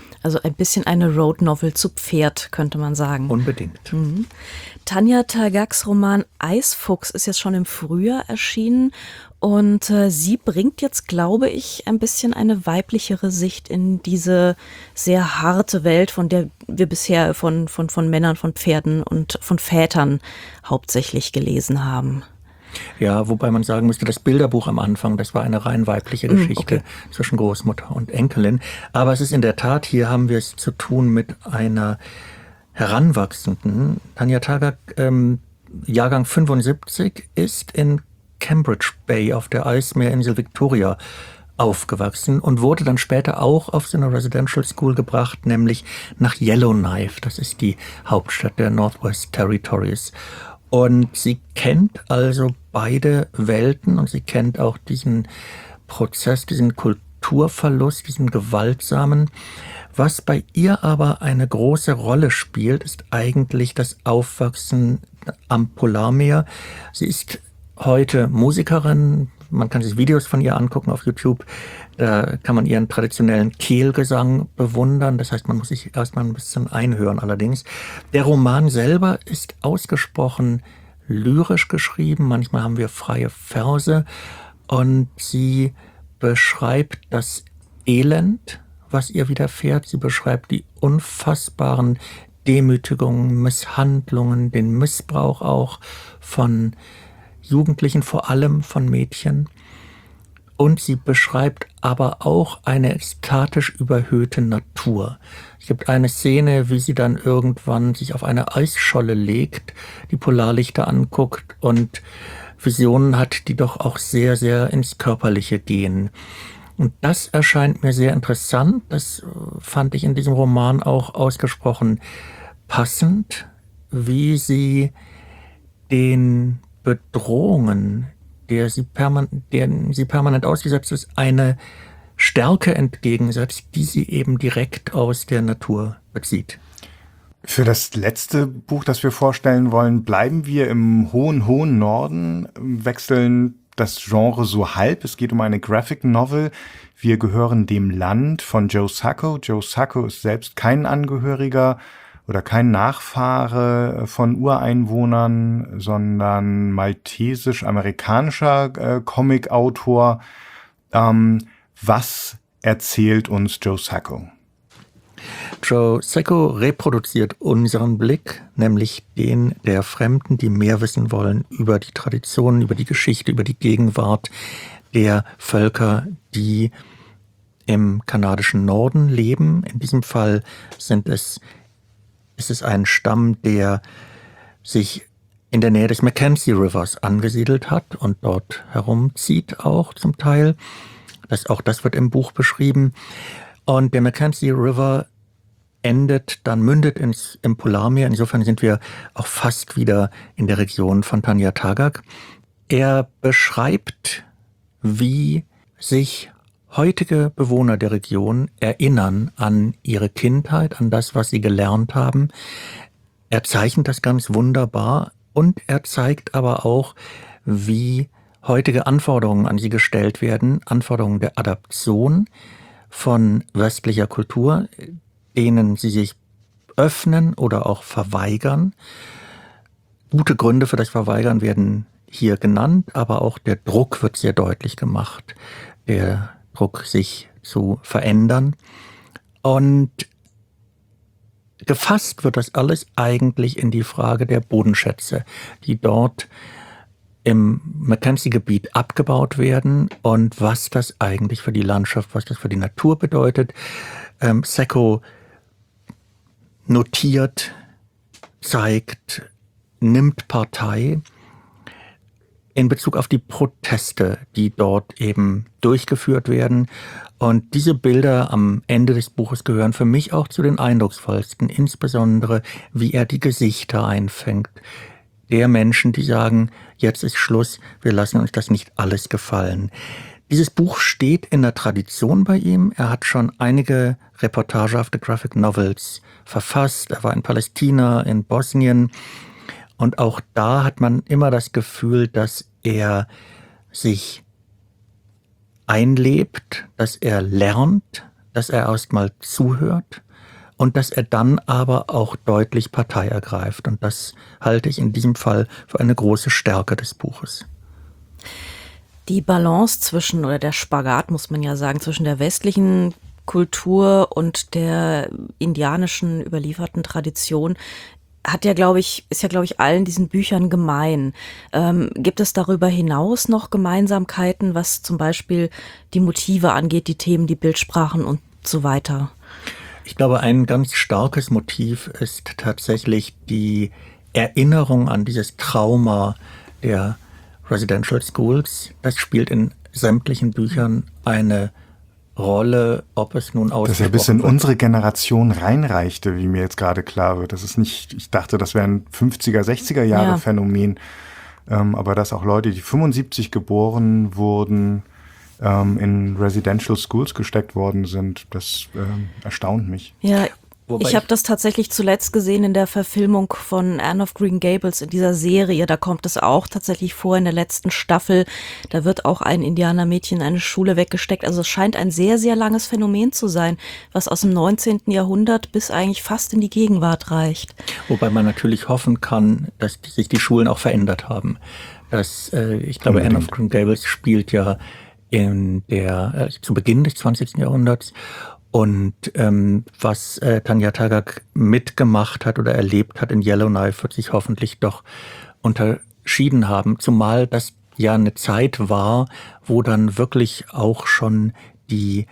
Also ein bisschen eine Road Novel zu Pferd, könnte man sagen. Unbedingt. Mhm. Tanja Tagaks Roman Eisfuchs ist jetzt schon im Frühjahr erschienen und äh, sie bringt jetzt, glaube ich, ein bisschen eine weiblichere Sicht in diese sehr harte Welt, von der wir bisher von, von, von Männern, von Pferden und von Vätern hauptsächlich gelesen haben. Ja, wobei man sagen müsste, das Bilderbuch am Anfang, das war eine rein weibliche Geschichte okay. zwischen Großmutter und Enkelin. Aber es ist in der Tat, hier haben wir es zu tun mit einer Heranwachsenden. Tanja Tagak, ähm, Jahrgang fünfundsiebzig, ist in Cambridge Bay auf der Eismeerinsel Victoria aufgewachsen und wurde dann später auch auf so eine Residential School gebracht, nämlich nach Yellowknife. Das ist die Hauptstadt der Northwest Territories. Und sie kennt also beide Welten und sie kennt auch diesen Prozess, diesen Kulturverlust, diesen gewaltsamen. Was bei ihr aber eine große Rolle spielt, ist eigentlich das Aufwachsen am Polarmeer. Sie ist heute Musikerin. Man kann sich Videos von ihr angucken auf YouTube. Da kann man ihren traditionellen Kehlgesang bewundern. Das heißt, man muss sich erstmal ein bisschen einhören allerdings. Der Roman selber ist ausgesprochen lyrisch geschrieben. Manchmal haben wir freie Verse. Und sie beschreibt das Elend, was ihr widerfährt. Sie beschreibt die unfassbaren Demütigungen, Misshandlungen, den Missbrauch auch von Jugendlichen, vor allem von Mädchen. Und sie beschreibt aber auch eine ekstatisch überhöhte Natur. Es gibt eine Szene, wie sie dann irgendwann sich auf eine Eisscholle legt, die Polarlichter anguckt und Visionen hat, die doch auch sehr, sehr ins Körperliche gehen. Und das erscheint mir sehr interessant. Das fand ich in diesem Roman auch ausgesprochen passend, wie sie den Bedrohungen, der sie permanent, deren sie permanent ausgesetzt ist, eine Stärke entgegensetzt, die sie eben direkt aus der Natur bezieht. Für das letzte Buch, das wir vorstellen wollen, bleiben wir im hohen, hohen Norden, wechseln das Genre so halb. Es geht um eine Graphic Novel. Wir gehören dem Land von Joe Sacco. Joe Sacco ist selbst kein Angehöriger oder kein Nachfahre von Ureinwohnern, sondern maltesisch-amerikanischer äh, Comic-Autor. Ähm, was erzählt uns Joe Sacco? Joe Sacco reproduziert unseren Blick, nämlich den der Fremden, die mehr wissen wollen über die Traditionen, über die Geschichte, über die Gegenwart der Völker, die im kanadischen Norden leben. In diesem Fall sind es ist es ein Stamm, der sich in der Nähe des Mackenzie Rivers angesiedelt hat und dort herumzieht auch zum Teil. Das, auch das wird im Buch beschrieben. Und der Mackenzie River endet, dann mündet ins, im Polarmeer. Insofern sind wir auch fast wieder in der Region von Tanja Tagak. Er beschreibt, wie sich heutige Bewohner der Region erinnern an ihre Kindheit, an das, was sie gelernt haben. Er zeichnet das ganz wunderbar und er zeigt aber auch, wie heutige Anforderungen an sie gestellt werden, Anforderungen der Adaption von westlicher Kultur, denen sie sich öffnen oder auch verweigern. Gute Gründe für das Verweigern werden hier genannt, aber auch der Druck wird sehr deutlich gemacht. Der Druck, sich zu verändern. Und gefasst wird das alles eigentlich in die Frage der Bodenschätze, die dort im Mackenzie-Gebiet abgebaut werden und was das eigentlich für die Landschaft, was das für die Natur bedeutet. Ähm, Sacco notiert, zeigt, nimmt Partei in Bezug auf die Proteste, die dort eben durchgeführt werden. Und diese Bilder am Ende des Buches gehören für mich auch zu den eindrucksvollsten, insbesondere wie er die Gesichter einfängt. Der Menschen, die sagen, jetzt ist Schluss, wir lassen uns das nicht alles gefallen. Dieses Buch steht in der Tradition bei ihm. Er hat schon einige reportagehafte Graphic Novels verfasst. Er war in Palästina, in Bosnien. Und auch da hat man immer das Gefühl, dass er sich einlebt, dass er lernt, dass er erstmal zuhört und dass er dann aber auch deutlich Partei ergreift. Und das halte ich in diesem Fall für eine große Stärke des Buches. Die Balance zwischen, oder der Spagat, muss man ja sagen, zwischen der westlichen Kultur und der indianischen überlieferten Tradition hat ja, glaube ich, ist ja, glaube ich, allen diesen Büchern gemein. Ähm, gibt es darüber hinaus noch Gemeinsamkeiten, was zum Beispiel die Motive angeht, die Themen, die Bildsprachen und so weiter? Ich glaube, ein ganz starkes Motiv ist tatsächlich die Erinnerung an dieses Trauma der Residential Schools. Das spielt in sämtlichen Büchern eine Rolle, ob es nun ausgesprochen Das ja bis in wird. unsere Generation reinreichte, wie mir jetzt gerade klar wird. Das ist nicht, ich dachte, das wäre ein fünfziger, sechziger Jahre Ja. Phänomen. Ähm, aber dass auch Leute, die fünfundsiebzig geboren wurden, ähm, in Residential Schools gesteckt worden sind, das ähm, erstaunt mich. Ja, Wobei ich habe ich- das tatsächlich zuletzt gesehen in der Verfilmung von Anne of Green Gables, in dieser Serie. Da kommt es auch tatsächlich vor in der letzten Staffel. Da wird auch ein Indianermädchen in eine Schule weggesteckt. Also es scheint ein sehr, sehr langes Phänomen zu sein, was aus dem neunzehnten Jahrhundert bis eigentlich fast in die Gegenwart reicht. Wobei man natürlich hoffen kann, dass die, sich die Schulen auch verändert haben. Das, äh, ich glaube, Anne of Green Gables spielt ja in der, äh, zu Beginn des zwanzigsten Jahrhunderts. Und ähm, was äh, Tanya Tagaq mitgemacht hat oder erlebt hat in Yellowknife, wird sich hoffentlich doch unterschieden haben. Zumal das ja eine Zeit war, wo dann wirklich auch schon die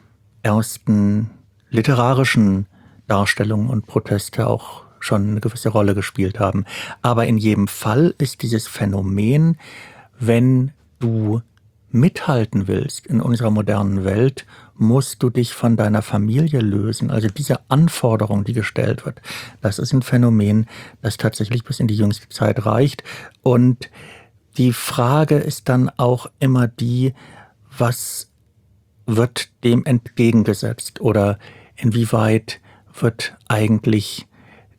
ersten literarischen Darstellungen und Proteste auch schon eine gewisse Rolle gespielt haben. Aber in jedem Fall ist dieses Phänomen, wenn du mithalten willst in unserer modernen Welt, musst du dich von deiner Familie lösen. Also diese Anforderung, die gestellt wird, das ist ein Phänomen, das tatsächlich bis in die jüngste Zeit reicht. Und die Frage ist dann auch immer die, was wird dem entgegengesetzt oder inwieweit wird eigentlich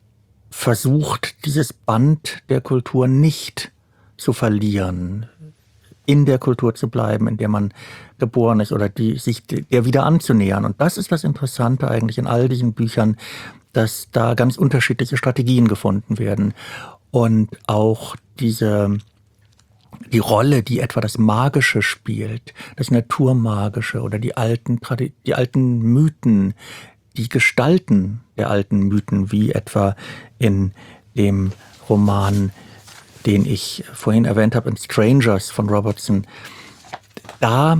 versucht, dieses Band der Kultur nicht zu verlieren, in der Kultur zu bleiben, in der man geboren ist oder die, sich der wieder anzunähern. Und das ist das Interessante eigentlich in all diesen Büchern, dass da ganz unterschiedliche Strategien gefunden werden. Und auch diese, die Rolle, die etwa das Magische spielt, das Naturmagische oder die alten, Tradi- die alten Mythen, die Gestalten der alten Mythen, wie etwa in dem Roman, den ich vorhin erwähnt habe, in Strangers von Robertson, da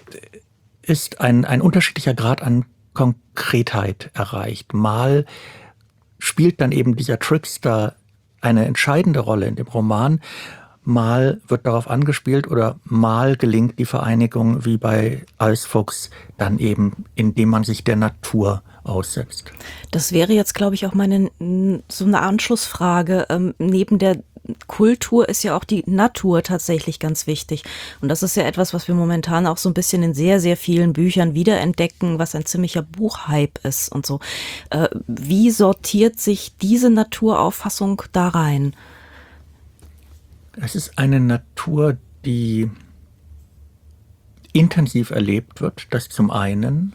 ist ein, ein unterschiedlicher Grad an Konkretheit erreicht. Mal spielt dann eben dieser Trickster eine entscheidende Rolle in dem Roman, mal wird darauf angespielt oder mal gelingt die Vereinigung wie bei Eisfuchs dann eben, indem man sich der Natur aussetzt. Das wäre jetzt, glaube ich, auch meine so eine Anschlussfrage. Ähm, neben der Kultur ist ja auch die Natur tatsächlich ganz wichtig. Und das ist ja etwas, was wir momentan auch so ein bisschen in sehr, sehr vielen Büchern wiederentdecken, was ein ziemlicher Buchhype ist und so. Äh, wie sortiert sich diese Naturauffassung da rein? Es ist eine Natur, die intensiv erlebt wird, das zum einen.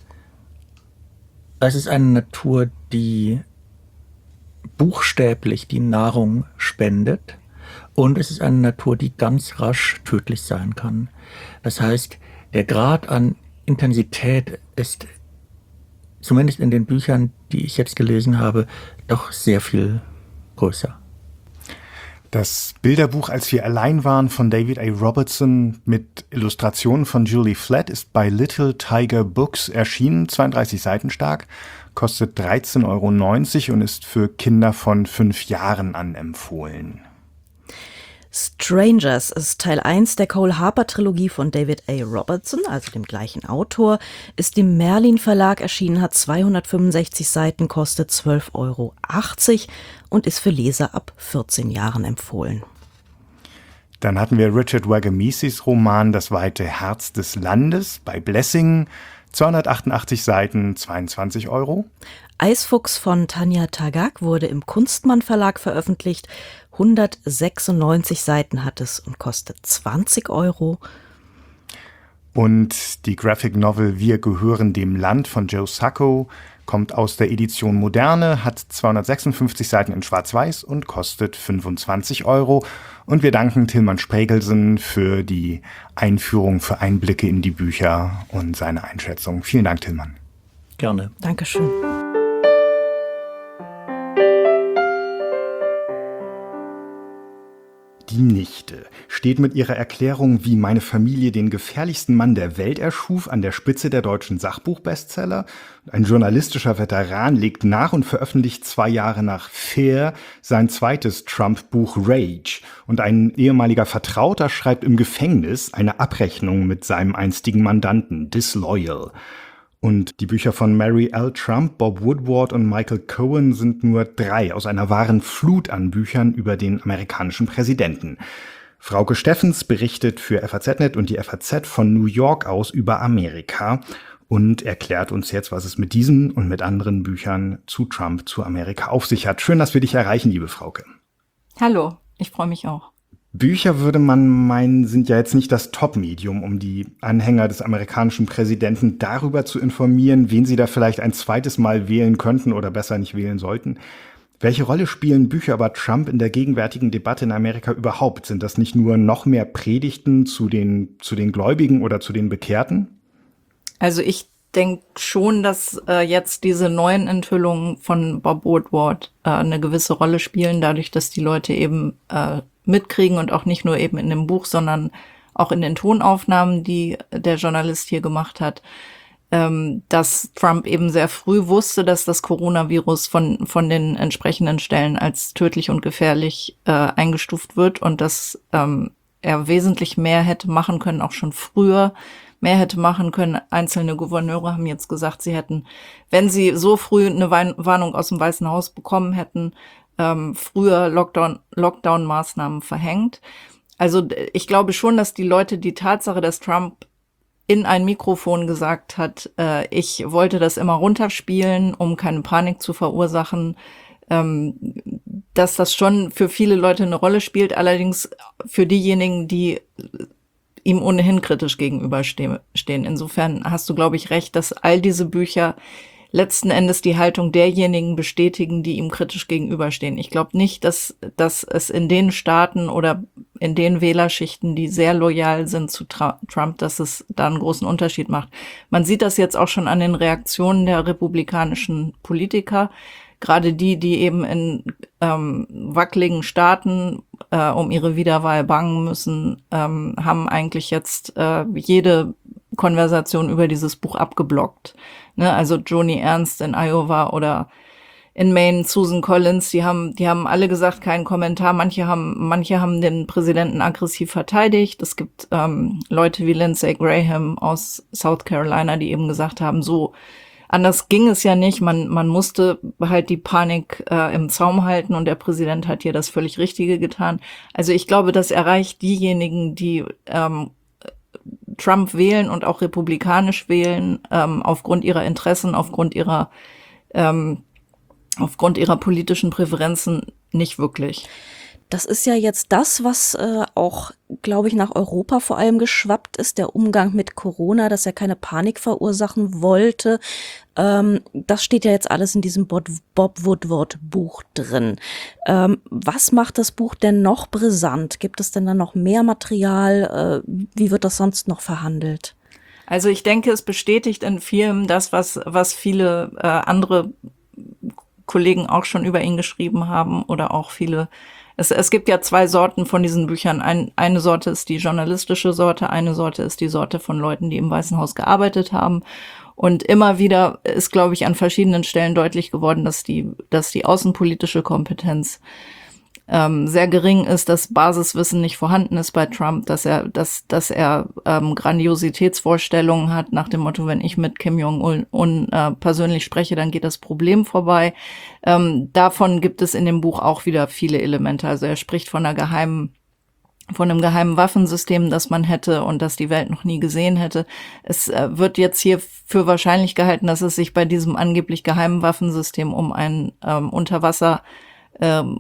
Es ist eine Natur, die buchstäblich die Nahrung spendet, und es ist eine Natur, die ganz rasch tödlich sein kann. Das heißt, der Grad an Intensität ist zumindest in den Büchern, die ich jetzt gelesen habe, doch sehr viel größer. Das Bilderbuch Als wir allein waren von David A. Robertson mit Illustrationen von Julie Flett ist bei Little Tiger Books erschienen, zweiunddreißig Seiten stark, kostet dreizehn Euro neunzig und ist für Kinder von fünf Jahren an empfohlen. Strangers ist Teil eins der Cole Harper Trilogie von David A. Robertson, also dem gleichen Autor, ist im Merlin Verlag erschienen, hat zweihundertfünfundsechzig Seiten, kostet zwölf Euro achtzig und ist für Leser ab vierzehn Jahren empfohlen. Dann hatten wir Richard Wagamesis Roman Das weite Herz des Landes bei Blessing, zweihundertachtundachtzig Seiten, zweiundzwanzig Euro. Eisfuchs von Tanya Tagaq wurde im Kunstmann Verlag veröffentlicht. hundertsechsundneunzig Seiten hat es und kostet zwanzig Euro. Und die Graphic Novel Wir gehören dem Land von Joe Sacco kommt aus der Edition Moderne, hat zweihundertsechsundfünfzig Seiten in Schwarz-Weiß und kostet fünfundzwanzig Euro. Und wir danken Tilman Spregelsen für die Einführung, für Einblicke in die Bücher und seine Einschätzung. Vielen Dank, Tilman. Gerne. Dankeschön. Die Nichte steht mit ihrer Erklärung, wie meine Familie den gefährlichsten Mann der Welt erschuf, an der Spitze der deutschen Sachbuchbestseller. Ein journalistischer Veteran legt nach und veröffentlicht zwei Jahre nach Fair sein zweites Trump-Buch Rage. Und ein ehemaliger Vertrauter schreibt im Gefängnis eine Abrechnung mit seinem einstigen Mandanten, Disloyal. Und die Bücher von Mary L. Trump, Bob Woodward und Michael Cohen sind nur drei aus einer wahren Flut an Büchern über den amerikanischen Präsidenten. Frauke Steffens berichtet für F A Z Punkt net und die F A Z von New York aus über Amerika und erklärt uns jetzt, was es mit diesen und mit anderen Büchern zu Trump, zu Amerika auf sich hat. Schön, dass wir dich erreichen, liebe Frauke. Hallo, ich freue mich auch. Bücher, würde man meinen, sind ja jetzt nicht das Top-Medium, um die Anhänger des amerikanischen Präsidenten darüber zu informieren, wen sie da vielleicht ein zweites Mal wählen könnten oder besser nicht wählen sollten. Welche Rolle spielen Bücher über Trump in der gegenwärtigen Debatte in Amerika überhaupt? Sind das nicht nur noch mehr Predigten zu den, zu den Gläubigen oder zu den Bekehrten? Also ich denke schon, dass äh, jetzt diese neuen Enthüllungen von Bob Woodward äh, eine gewisse Rolle spielen, dadurch, dass die Leute eben äh, mitkriegen und auch nicht nur eben in dem Buch, sondern auch in den Tonaufnahmen, die der Journalist hier gemacht hat, ähm, dass Trump eben sehr früh wusste, dass das Coronavirus von von den entsprechenden Stellen als tödlich und gefährlich äh, eingestuft wird und dass ähm, er wesentlich mehr hätte machen können, auch schon früher mehr hätte machen können. Einzelne Gouverneure haben jetzt gesagt, sie hätten, wenn sie so früh eine Warnung aus dem Weißen Haus bekommen hätten, ähm, früher Lockdown, Lockdown-Maßnahmen verhängt. Also ich glaube schon, dass die Leute die Tatsache, dass Trump in ein Mikrofon gesagt hat, äh, ich wollte das immer runterspielen, um keine Panik zu verursachen, ähm, dass das schon für viele Leute eine Rolle spielt, allerdings für diejenigen, die ihm ohnehin kritisch gegenüberstehen. Insofern hast du, glaube ich, recht, dass all diese Bücher letzten Endes die Haltung derjenigen bestätigen, die ihm kritisch gegenüberstehen. Ich glaube nicht, dass, dass es in den Staaten oder in den Wählerschichten, die sehr loyal sind zu Trump, dass es da einen großen Unterschied macht. Man sieht das jetzt auch schon an den Reaktionen der republikanischen Politiker. Gerade die, die eben in ähm, wackeligen Staaten äh, um ihre Wiederwahl bangen müssen, ähm, haben eigentlich jetzt äh, jede Konversation über dieses Buch abgeblockt. Ne? Also Joni Ernst in Iowa oder in Maine Susan Collins, die haben, die haben alle gesagt, keinen Kommentar. Manche haben, manche haben den Präsidenten aggressiv verteidigt. Es gibt ähm, Leute wie Lindsey Graham aus South Carolina, die eben gesagt haben, so anders ging es ja nicht. Man, man musste halt die Panik äh, im Zaum halten und der Präsident hat hier das völlig Richtige getan. Also ich glaube, das erreicht diejenigen, die ähm, Trump wählen und auch republikanisch wählen, ähm, aufgrund ihrer Interessen, aufgrund ihrer, ähm, aufgrund ihrer politischen Präferenzen nicht wirklich. Das ist ja jetzt das, was äh, auch, glaube ich, nach Europa vor allem geschwappt ist, der Umgang mit Corona, dass er keine Panik verursachen wollte. Ähm, das steht ja jetzt alles in diesem Bob, Bob Woodward Buch drin. Ähm, was macht das Buch denn noch brisant? Gibt es denn da noch mehr Material? Äh, wie wird das sonst noch verhandelt? Also ich denke, es bestätigt in vielem das, was, was viele äh, andere Kollegen auch schon über ihn geschrieben haben oder auch viele. Es, es gibt ja zwei Sorten von diesen Büchern. Ein, eine Sorte ist die journalistische Sorte, eine Sorte ist die Sorte von Leuten, die im Weißen Haus gearbeitet haben. Und immer wieder ist, glaube ich, an verschiedenen Stellen deutlich geworden, dass die, dass die außenpolitische Kompetenz ähm, sehr gering ist, dass Basiswissen nicht vorhanden ist bei Trump, dass er, dass, dass er ähm, Grandiositätsvorstellungen hat nach dem Motto, wenn ich mit Kim Jong-un äh, persönlich spreche, dann geht das Problem vorbei. Ähm, davon gibt es in dem Buch auch wieder viele Elemente. Also er spricht von einer geheimen von einem geheimen Waffensystem, das man hätte und das die Welt noch nie gesehen hätte. Es äh, wird jetzt hier für wahrscheinlich gehalten, dass es sich bei diesem angeblich geheimen Waffensystem um ein ähm, Unterwasser ähm,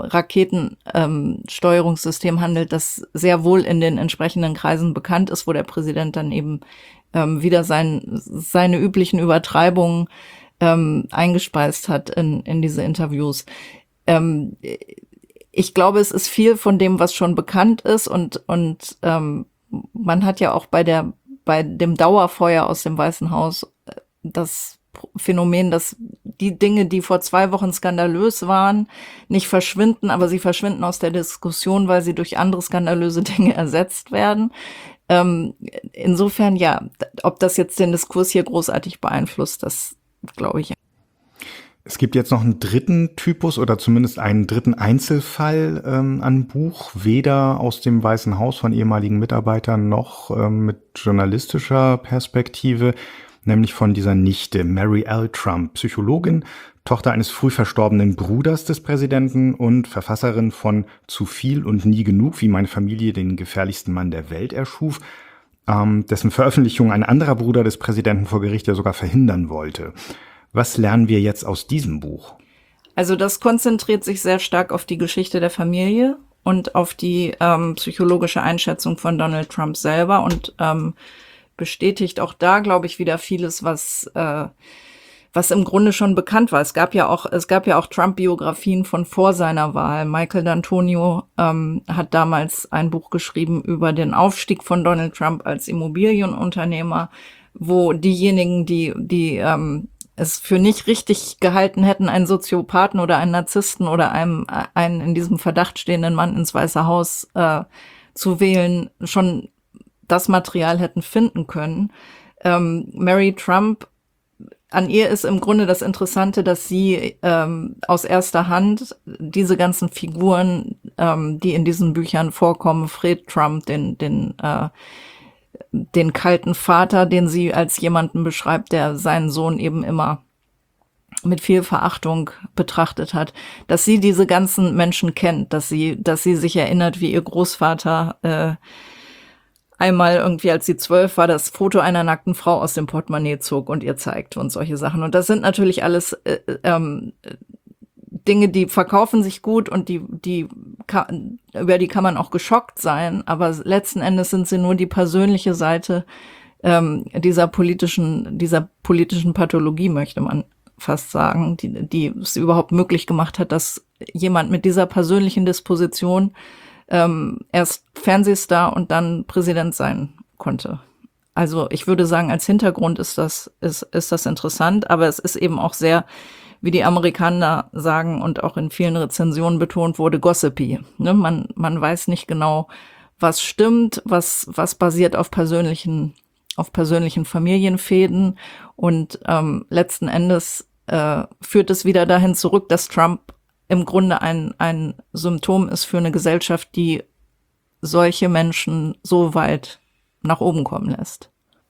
Raketensteuerungssystem ähm, handelt, das sehr wohl in den entsprechenden Kreisen bekannt ist, wo der Präsident dann eben ähm, wieder sein, seine üblichen Übertreibungen ähm, eingespeist hat in, in diese Interviews. Ähm, ich glaube, es ist viel von dem, was schon bekannt ist und, und ähm, man hat ja auch bei der, bei dem Dauerfeuer aus dem Weißen Haus das Phänomen, dass die Dinge, die vor zwei Wochen skandalös waren, nicht verschwinden, aber sie verschwinden aus der Diskussion, weil sie durch andere skandalöse Dinge ersetzt werden. Ähm, insofern, ja, ob das jetzt den Diskurs hier großartig beeinflusst, das glaube ich. Es gibt jetzt noch einen dritten Typus oder zumindest einen dritten Einzelfall ähm, an Buch, weder aus dem Weißen Haus von ehemaligen Mitarbeitern noch ähm, mit journalistischer Perspektive, nämlich von dieser Nichte, Mary L. Trump, Psychologin, Tochter eines früh verstorbenen Bruders des Präsidenten und Verfasserin von Zu viel und nie genug, wie meine Familie den gefährlichsten Mann der Welt erschuf, ähm, dessen Veröffentlichung ein anderer Bruder des Präsidenten vor Gericht ja sogar verhindern wollte. Was lernen wir jetzt aus diesem Buch? Also das konzentriert sich sehr stark auf die Geschichte der Familie und auf die ähm, psychologische Einschätzung von Donald Trump selber und ähm, bestätigt auch da, glaube ich, wieder vieles, was äh, was im Grunde schon bekannt war. Es gab ja auch es gab ja auch Trump-Biografien von vor seiner Wahl. Michael D'Antonio ähm, hat damals ein Buch geschrieben über den Aufstieg von Donald Trump als Immobilienunternehmer, wo diejenigen, die die ähm, es für nicht richtig gehalten hätten, einen Soziopathen oder einen Narzissten oder einem einen in diesem Verdacht stehenden Mann ins Weiße Haus äh, zu wählen, schon das Material hätten finden können. Ähm, Mary Trump, an ihr ist im Grunde das Interessante, dass sie ähm, aus erster Hand diese ganzen Figuren, ähm, die in diesen Büchern vorkommen, Fred Trump, den, den, äh, den kalten Vater, den sie als jemanden beschreibt, der seinen Sohn eben immer mit viel Verachtung betrachtet hat, dass sie diese ganzen Menschen kennt, dass sie, dass sie sich erinnert, wie ihr Großvater äh, einmal irgendwie, als sie zwölf war, das Foto einer nackten Frau aus dem Portemonnaie zog und ihr zeigte und solche Sachen. Und das sind natürlich alles äh, ähm, Dinge, die verkaufen sich gut und die, die kann, über die kann man auch geschockt sein. Aber letzten Endes sind sie nur die persönliche Seite ähm, dieser politischen, dieser politischen Pathologie, möchte man fast sagen, die, die es überhaupt möglich gemacht hat, dass jemand mit dieser persönlichen Disposition Ähm, erst Fernsehstar und dann Präsident sein konnte. Also ich würde sagen, als Hintergrund ist das, ist, ist das interessant, aber es ist eben auch sehr, wie die Amerikaner sagen und auch in vielen Rezensionen betont wurde, gossipy. Ne? Man, man weiß nicht genau, was stimmt, was, was basiert auf persönlichen, auf persönlichen Familienfäden und ähm, letzten Endes äh, führt es wieder dahin zurück, dass Trump im Grunde ein, ein Symptom ist für eine Gesellschaft, die solche Menschen so weit nach oben kommen lässt.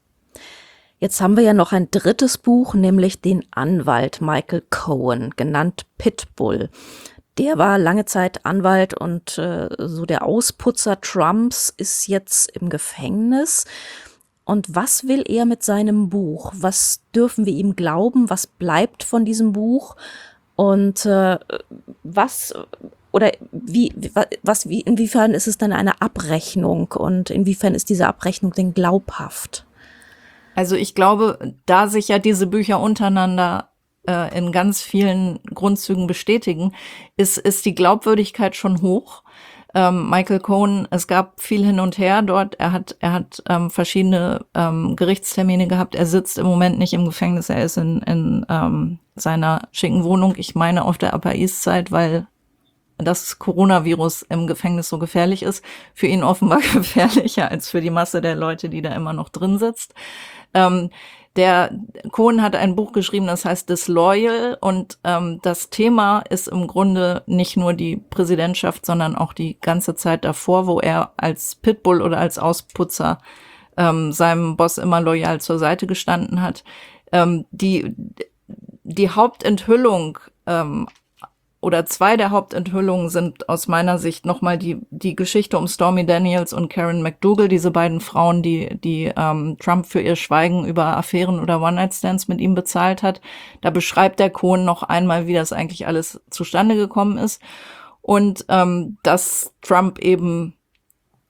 Jetzt haben wir ja noch ein drittes Buch, nämlich den Anwalt Michael Cohen, genannt Pitbull. Der war lange Zeit Anwalt und äh, so der Ausputzer Trumps, ist jetzt im Gefängnis. Und was will er mit seinem Buch? Was dürfen wir ihm glauben? Was bleibt von diesem Buch? Und äh, was oder wie, was, wie, inwiefern ist es dann eine Abrechnung und inwiefern ist diese Abrechnung denn glaubhaft? Also ich glaube, da sich ja diese Bücher untereinander äh, in ganz vielen Grundzügen bestätigen, ist, ist die Glaubwürdigkeit schon hoch. Ähm, Michael Cohen, es gab viel hin und her dort. Er hat, er hat ähm, verschiedene ähm, Gerichtstermine gehabt. Er sitzt im Moment nicht im Gefängnis. Er ist in, in ähm, seiner schicken Wohnung. Ich meine auf der Upper East Side, weil das Coronavirus im Gefängnis so gefährlich ist. Für ihn offenbar gefährlicher als für die Masse der Leute, die da immer noch drin sitzt. Ähm, Der Cohen hat ein Buch geschrieben, das heißt Disloyal, und ähm, das Thema ist im Grunde nicht nur die Präsidentschaft, sondern auch die ganze Zeit davor, wo er als Pitbull oder als Ausputzer ähm, seinem Boss immer loyal zur Seite gestanden hat. Ähm, die die Hauptenthüllung ähm, oder zwei der Hauptenthüllungen sind aus meiner Sicht nochmal die die Geschichte um Stormy Daniels und Karen McDougal, diese beiden Frauen, die die ähm, Trump für ihr Schweigen über Affären oder One-Night-Stands mit ihm bezahlt hat. Da beschreibt der Cohen noch einmal, wie das eigentlich alles zustande gekommen ist und ähm, dass Trump eben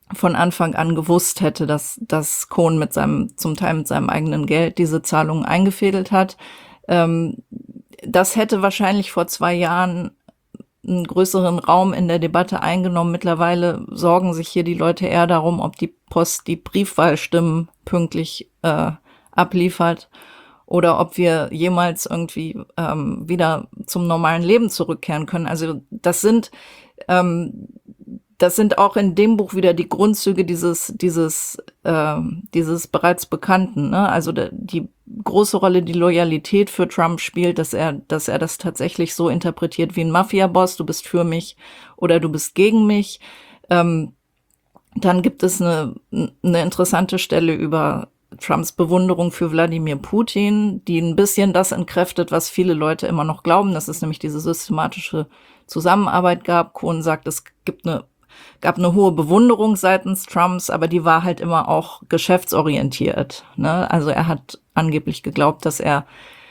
von Anfang an gewusst hätte, dass, dass Cohen mit seinem, zum Teil mit seinem eigenen Geld diese Zahlungen eingefädelt hat. Ähm, das hätte wahrscheinlich vor zwei Jahren einen größeren Raum in der Debatte eingenommen. Mittlerweile sorgen sich hier die Leute eher darum, ob die Post die Briefwahlstimmen pünktlich äh, abliefert oder ob wir jemals irgendwie ähm, wieder zum normalen Leben zurückkehren können. Also das sind ähm, das sind auch in dem Buch wieder die Grundzüge dieses dieses äh, dieses bereits Bekannten. Ne? Also de, die große Rolle die Loyalität für Trump spielt, dass er dass er das tatsächlich so interpretiert wie ein Mafia-Boss. Du bist für mich oder du bist gegen mich. Ähm, dann gibt es eine eine interessante Stelle über Trumps Bewunderung für Wladimir Putin, die ein bisschen das entkräftet, was viele Leute immer noch glauben, dass es nämlich diese systematische Zusammenarbeit gab. Cohen sagt, es gibt eine, gab eine hohe Bewunderung seitens Trumps, aber die war halt immer auch geschäftsorientiert. Ne? Also er hat angeblich geglaubt, dass er,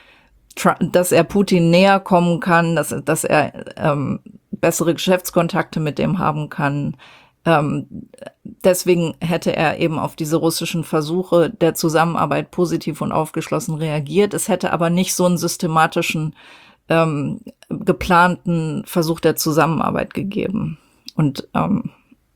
dass er Putin näher kommen kann, dass, dass er ähm, bessere Geschäftskontakte mit dem haben kann. Ähm, deswegen hätte er eben auf diese russischen Versuche der Zusammenarbeit positiv und aufgeschlossen reagiert. Es hätte aber nicht so einen systematischen, ähm, geplanten Versuch der Zusammenarbeit gegeben. Und ähm,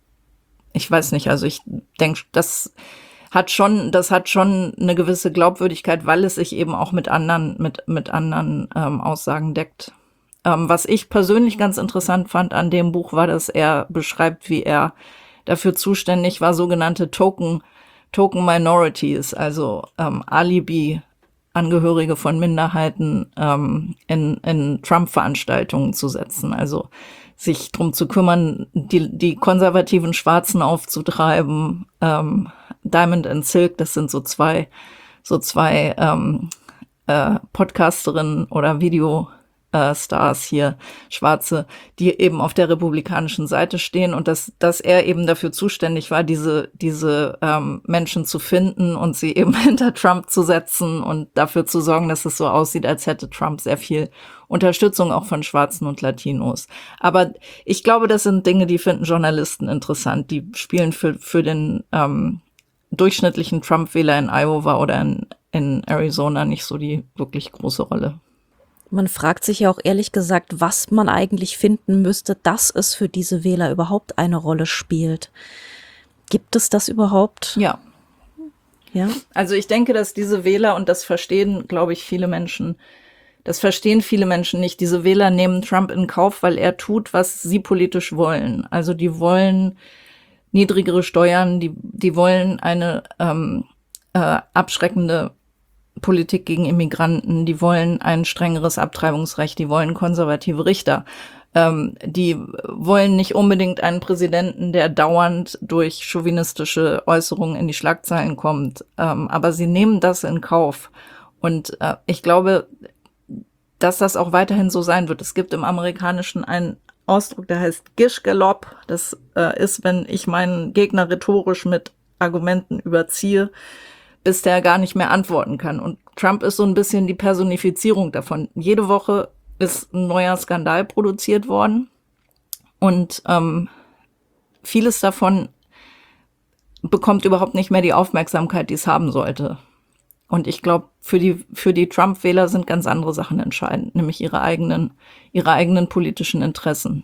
ich weiß nicht, also ich denke, das hat schon, das hat schon eine gewisse Glaubwürdigkeit, weil es sich eben auch mit anderen, mit mit anderen ähm, Aussagen deckt. Ähm, was ich persönlich ganz interessant fand an dem Buch war, dass er beschreibt, wie er dafür zuständig war, sogenannte Token, Token Minorities, also ähm, Alibi-Angehörige von Minderheiten ähm, in, in Trump-Veranstaltungen zu setzen. Also sich drum zu kümmern, die, die konservativen Schwarzen aufzutreiben. Ähm, Diamond and Silk, das sind so zwei, so zwei ähm, äh, Podcasterinnen oder Video Äh, Stars hier, Schwarze, die eben auf der republikanischen Seite stehen und dass dass er eben dafür zuständig war, diese diese ähm, Menschen zu finden und sie eben hinter Trump zu setzen und dafür zu sorgen, dass es so aussieht, als hätte Trump sehr viel Unterstützung auch von Schwarzen und Latinos. Aber ich glaube, das sind Dinge, die finden Journalisten interessant. Die spielen für für den ähm, durchschnittlichen Trump-Wähler in Iowa oder in, in Arizona nicht so die wirklich große Rolle. Man fragt sich ja auch ehrlich gesagt, was man eigentlich finden müsste, dass es für diese Wähler überhaupt eine Rolle spielt. Gibt es das überhaupt? Ja. Ja. Also ich denke, dass diese Wähler, und das verstehen, glaube ich, viele Menschen, das verstehen viele Menschen nicht. Diese Wähler nehmen Trump in Kauf, weil er tut, was sie politisch wollen. Also die wollen niedrigere Steuern, die, die wollen eine ähm, äh, abschreckende Politik gegen Immigranten, die wollen ein strengeres Abtreibungsrecht, die wollen konservative Richter. Ähm, die wollen nicht unbedingt einen Präsidenten, der dauernd durch chauvinistische Äußerungen in die Schlagzeilen kommt. Ähm, aber sie nehmen das in Kauf. Und äh, ich glaube, dass das auch weiterhin so sein wird. Es gibt im Amerikanischen einen Ausdruck, der heißt Gish-Galopp. Das äh, ist, wenn ich meinen Gegner rhetorisch mit Argumenten überziehe, bis der gar nicht mehr antworten kann. Und Trump ist so ein bisschen die Personifizierung davon. Jede Woche ist ein neuer Skandal produziert worden und ähm, vieles davon bekommt überhaupt nicht mehr die Aufmerksamkeit, die es haben sollte. Und ich glaube, für die für die Trump-Wähler sind ganz andere Sachen entscheidend, nämlich ihre eigenen ihre eigenen politischen Interessen.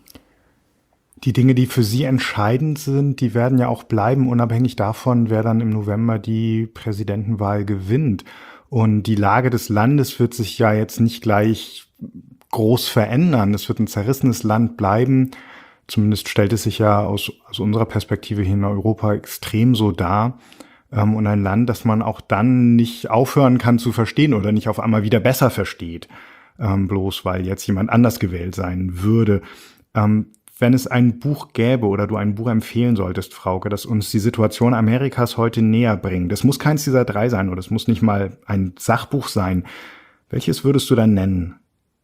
Die Dinge, die für Sie entscheidend sind, die werden ja auch bleiben, unabhängig davon, wer dann im November die Präsidentenwahl gewinnt. Und die Lage des Landes wird sich ja jetzt nicht gleich groß verändern. Es wird ein zerrissenes Land bleiben. Zumindest stellt es sich ja aus, aus unserer Perspektive hier in Europa extrem so dar. Und ein Land, das man auch dann nicht aufhören kann zu verstehen oder nicht auf einmal wieder besser versteht, bloß weil jetzt jemand anders gewählt sein würde. Wenn es ein Buch gäbe oder du ein Buch empfehlen solltest, Frauke, das uns die Situation Amerikas heute näher bringt, das muss keins dieser drei sein oder es muss nicht mal ein Sachbuch sein. Welches würdest du dann nennen?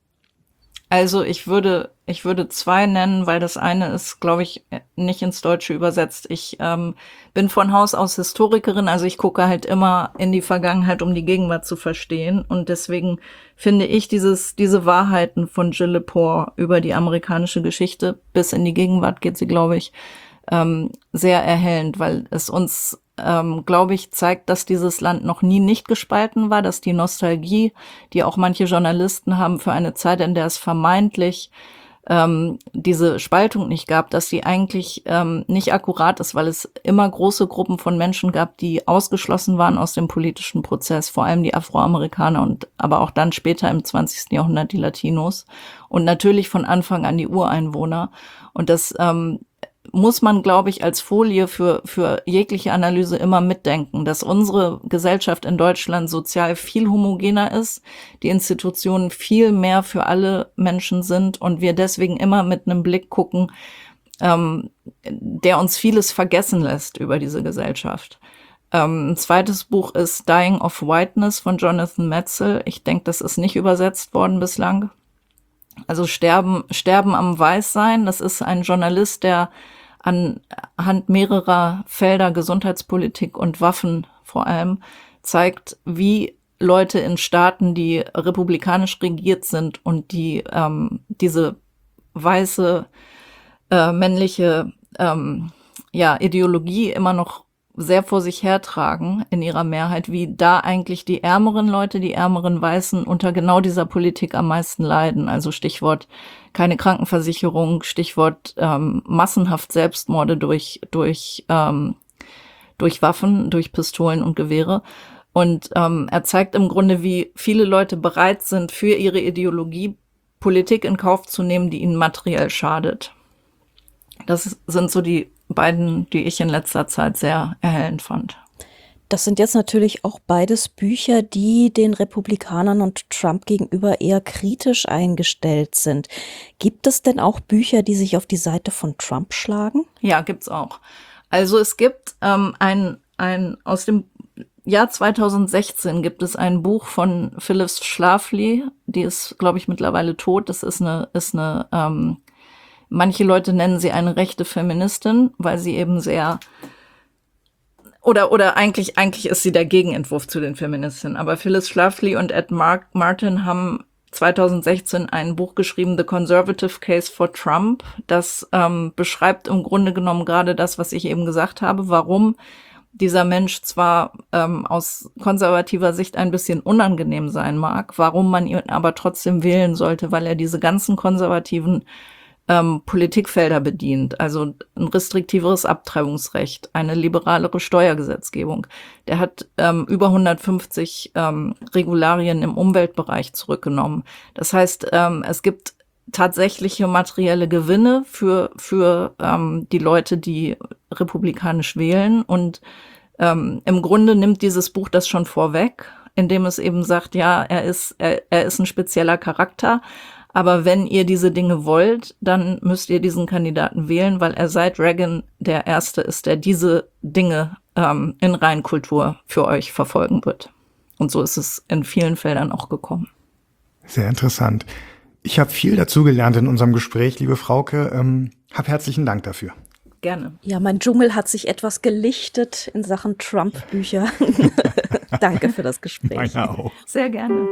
Also ich würde, ich würde zwei nennen, weil das eine ist, glaube ich, nicht ins Deutsche übersetzt. Ich ähm, bin von Haus aus Historikerin, also ich gucke halt immer in die Vergangenheit, um die Gegenwart zu verstehen. Und deswegen finde ich dieses, diese Wahrheiten von Jill Lepore über die amerikanische Geschichte bis in die Gegenwart geht sie, glaube ich, ähm, sehr erhellend, weil es uns, ähm, glaube ich, zeigt, dass dieses Land noch nie nicht gespalten war, dass die Nostalgie, die auch manche Journalisten haben für eine Zeit, in der es vermeintlich ähm, diese Spaltung nicht gab, dass sie eigentlich ähm, nicht akkurat ist, weil es immer große Gruppen von Menschen gab, die ausgeschlossen waren aus dem politischen Prozess, vor allem die Afroamerikaner und aber auch dann später im zwanzigsten Jahrhundert die Latinos und natürlich von Anfang an die Ureinwohner. Und das ähm, muss man, glaube ich, als Folie für für jegliche Analyse immer mitdenken, dass unsere Gesellschaft in Deutschland sozial viel homogener ist, die Institutionen viel mehr für alle Menschen sind und wir deswegen immer mit einem Blick gucken, ähm, der uns vieles vergessen lässt über diese Gesellschaft. Ähm, ein zweites Buch ist Dying of Whiteness von Jonathan Metzl. Ich denke, das ist nicht übersetzt worden bislang. Also Sterben, Sterben am Weißsein, das ist ein Journalist, der anhand mehrerer Felder Gesundheitspolitik und Waffen vor allem zeigt, wie Leute in Staaten, die republikanisch regiert sind und die ähm, diese weiße äh, männliche ähm, ja, Ideologie immer noch sehr vor sich hertragen in ihrer Mehrheit, wie da eigentlich die ärmeren Leute, die ärmeren Weißen unter genau dieser Politik am meisten leiden. Also Stichwort keine Krankenversicherung, Stichwort ähm, massenhaft Selbstmorde durch durch ähm, durch Waffen, durch Pistolen und Gewehre. Und ähm, er zeigt im Grunde, wie viele Leute bereit sind, für ihre Ideologie Politik in Kauf zu nehmen, die ihnen materiell schadet. Das sind so die beiden, die ich in letzter Zeit sehr erhellend fand. Das sind jetzt natürlich auch beides Bücher, die den Republikanern und Trump gegenüber eher kritisch eingestellt sind. Gibt es denn auch Bücher, die sich auf die Seite von Trump schlagen? Ja, gibt's auch. Also es gibt ähm, ein, ein aus dem Jahr zweitausendsechzehn gibt es ein Buch von Phyllis Schlafly, die ist, glaube ich, mittlerweile tot. Das ist eine, ist eine ähm, manche Leute nennen sie eine rechte Feministin, weil sie eben sehr Oder, oder eigentlich, eigentlich ist sie der Gegenentwurf zu den Feministinnen. Aber Phyllis Schlafly und Ed Mark Martin haben zweitausendsechzehn ein Buch geschrieben, The Conservative Case for Trump. Das ähm, beschreibt im Grunde genommen gerade das, was ich eben gesagt habe, warum dieser Mensch zwar ähm, aus konservativer Sicht ein bisschen unangenehm sein mag, warum man ihn aber trotzdem wählen sollte, weil er diese ganzen konservativen Ähm, Politikfelder bedient, also ein restriktiveres Abtreibungsrecht, eine liberalere Steuergesetzgebung. Der hat ähm, über hundertfünfzig ähm, Regularien im Umweltbereich zurückgenommen. Das heißt, ähm, es gibt tatsächliche materielle Gewinne für für ähm, die Leute, die republikanisch wählen. Und ähm, im Grunde nimmt dieses Buch das schon vorweg, indem es eben sagt, ja, er ist er, er ist ein spezieller Charakter. Aber wenn ihr diese Dinge wollt, dann müsst ihr diesen Kandidaten wählen, weil er seit Reagan der Erste ist, der diese Dinge ähm, in Reinkultur für euch verfolgen wird. Und so ist es in vielen Feldern auch gekommen. Sehr interessant. Ich habe viel dazu gelernt in unserem Gespräch, liebe Frauke. Ähm, hab herzlichen Dank dafür. Gerne. Ja, mein Dschungel hat sich etwas gelichtet in Sachen Trump-Bücher. Danke für das Gespräch. Meine auch. Sehr gerne.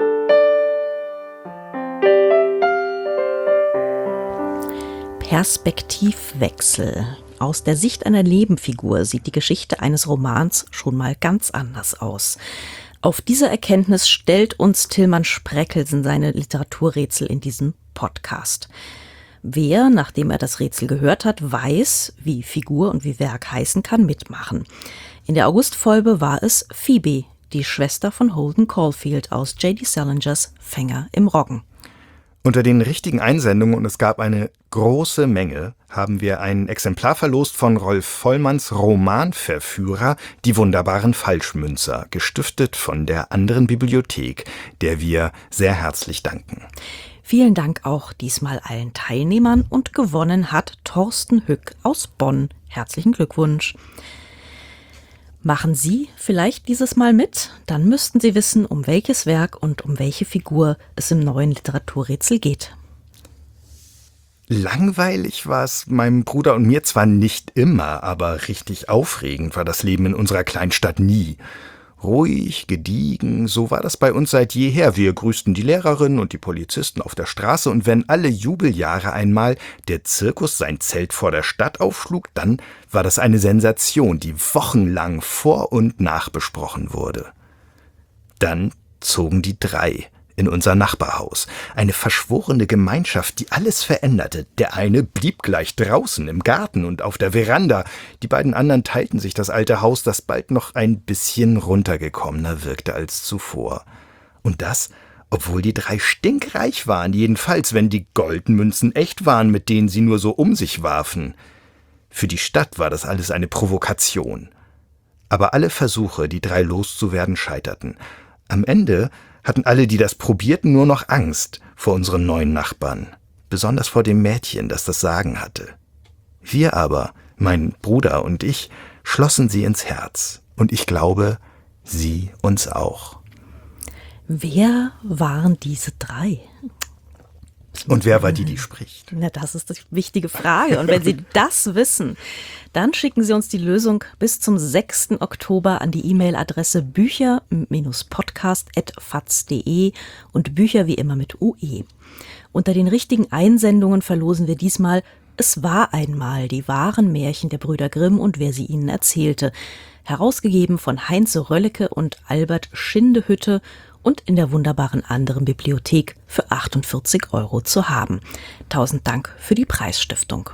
Perspektivwechsel. Aus der Sicht einer Nebenfigur sieht die Geschichte eines Romans schon mal ganz anders aus. Auf diese Erkenntnis stellt uns Tilman Spreckelsen seine Literaturrätsel in diesem Podcast. Wer, nachdem er das Rätsel gehört hat, weiß, wie Figur und wie Werk heißen kann, mitmachen. In der Augustfolge war es Phoebe, die Schwester von Holden Caulfield aus J D Salingers Fänger im Roggen. Unter den richtigen Einsendungen, und es gab eine große Menge, haben wir ein Exemplar verlost von Rolf Vollmanns Romanverführer, Die wunderbaren Falschmünzer, gestiftet von der anderen Bibliothek, der wir sehr herzlich danken. Vielen Dank auch diesmal allen Teilnehmern und gewonnen hat Thorsten Hück aus Bonn. Herzlichen Glückwunsch. Machen Sie vielleicht dieses Mal mit? Dann müssten Sie wissen, um welches Werk und um welche Figur es im neuen Literaturrätsel geht. Langweilig war es meinem Bruder und mir zwar nicht immer, aber richtig aufregend war das Leben in unserer Kleinstadt nie. Ruhig, gediegen, so war das bei uns seit jeher. Wir grüßten die Lehrerin und die Polizisten auf der Straße, und wenn alle Jubeljahre einmal der Zirkus sein Zelt vor der Stadt aufschlug, dann war das eine Sensation, die wochenlang vor und nach besprochen wurde. Dann zogen die drei in unser Nachbarhaus. Eine verschworene Gemeinschaft, die alles veränderte. Der eine blieb gleich draußen im Garten und auf der Veranda. Die beiden anderen teilten sich das alte Haus, das bald noch ein bisschen runtergekommener wirkte als zuvor. Und das, obwohl die drei stinkreich waren, jedenfalls wenn die Goldmünzen echt waren, mit denen sie nur so um sich warfen. Für die Stadt war das alles eine Provokation. Aber alle Versuche, die drei loszuwerden, scheiterten. Am Ende hatten alle, die das probierten, nur noch Angst vor unseren neuen Nachbarn, besonders vor dem Mädchen, das das Sagen hatte. Wir aber, mein Bruder und ich, schlossen sie ins Herz, und ich glaube, sie uns auch. Wer waren diese drei? Und wer war die, die spricht? Na, das ist die wichtige Frage. Und wenn Sie das wissen, dann schicken Sie uns die Lösung bis zum sechsten Oktober an die E-Mail-Adresse bücher Bindestrich podcast at faz punkt de und Bücher wie immer mit U E. Unter den richtigen Einsendungen verlosen wir diesmal Es war einmal, die wahren Märchen der Brüder Grimm und wer sie ihnen erzählte. Herausgegeben von Heinz Röllecke und Albert Schindehütte und in der wunderbaren anderen Bibliothek für achtundvierzig Euro zu haben. Tausend Dank für die Preisstiftung.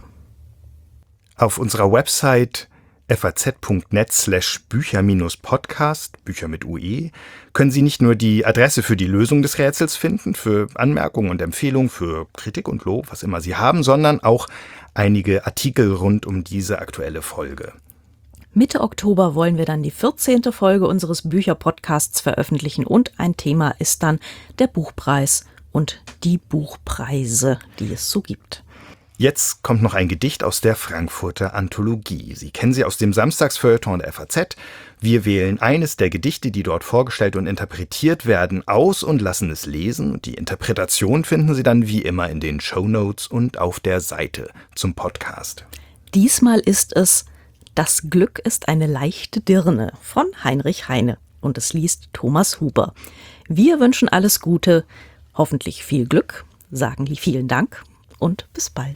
Auf unserer Website faz.net slash Bücher-Podcast, Bücher mit U E, können Sie nicht nur die Adresse für die Lösung des Rätsels finden, für Anmerkungen und Empfehlungen, für Kritik und Lob, was immer Sie haben, sondern auch einige Artikel rund um diese aktuelle Folge. Mitte Oktober wollen wir dann die vierzehnte Folge unseres Bücherpodcasts veröffentlichen und ein Thema ist dann der Buchpreis und die Buchpreise, die es so gibt. Jetzt kommt noch ein Gedicht aus der Frankfurter Anthologie. Sie kennen sie aus dem Samstagsfeuilleton der F A Z. Wir wählen eines der Gedichte, die dort vorgestellt und interpretiert werden, aus und lassen es lesen. Die Interpretation finden Sie dann wie immer in den Shownotes und auf der Seite zum Podcast. Diesmal ist es Das Glück ist eine leichte Dirne von Heinrich Heine und es liest Thomas Huber. Wir wünschen alles Gute, hoffentlich viel Glück, sagen die vielen Dank und bis bald.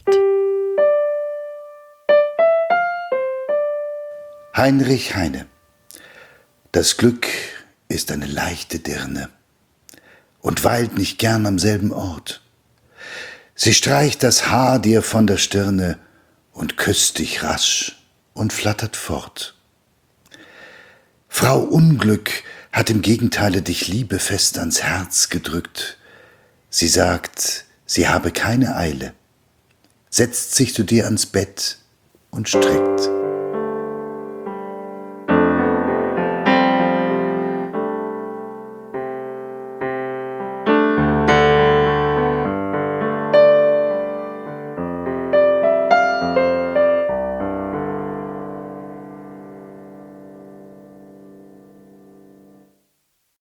Heinrich Heine. Das Glück ist eine leichte Dirne und weilt nicht gern am selben Ort. Sie streicht das Haar dir von der Stirne und küsst dich rasch und flattert fort. Frau Unglück hat im Gegenteile dich liebefest ans Herz gedrückt. Sie sagt, sie habe keine Eile, setzt sich zu dir ans Bett und strickt.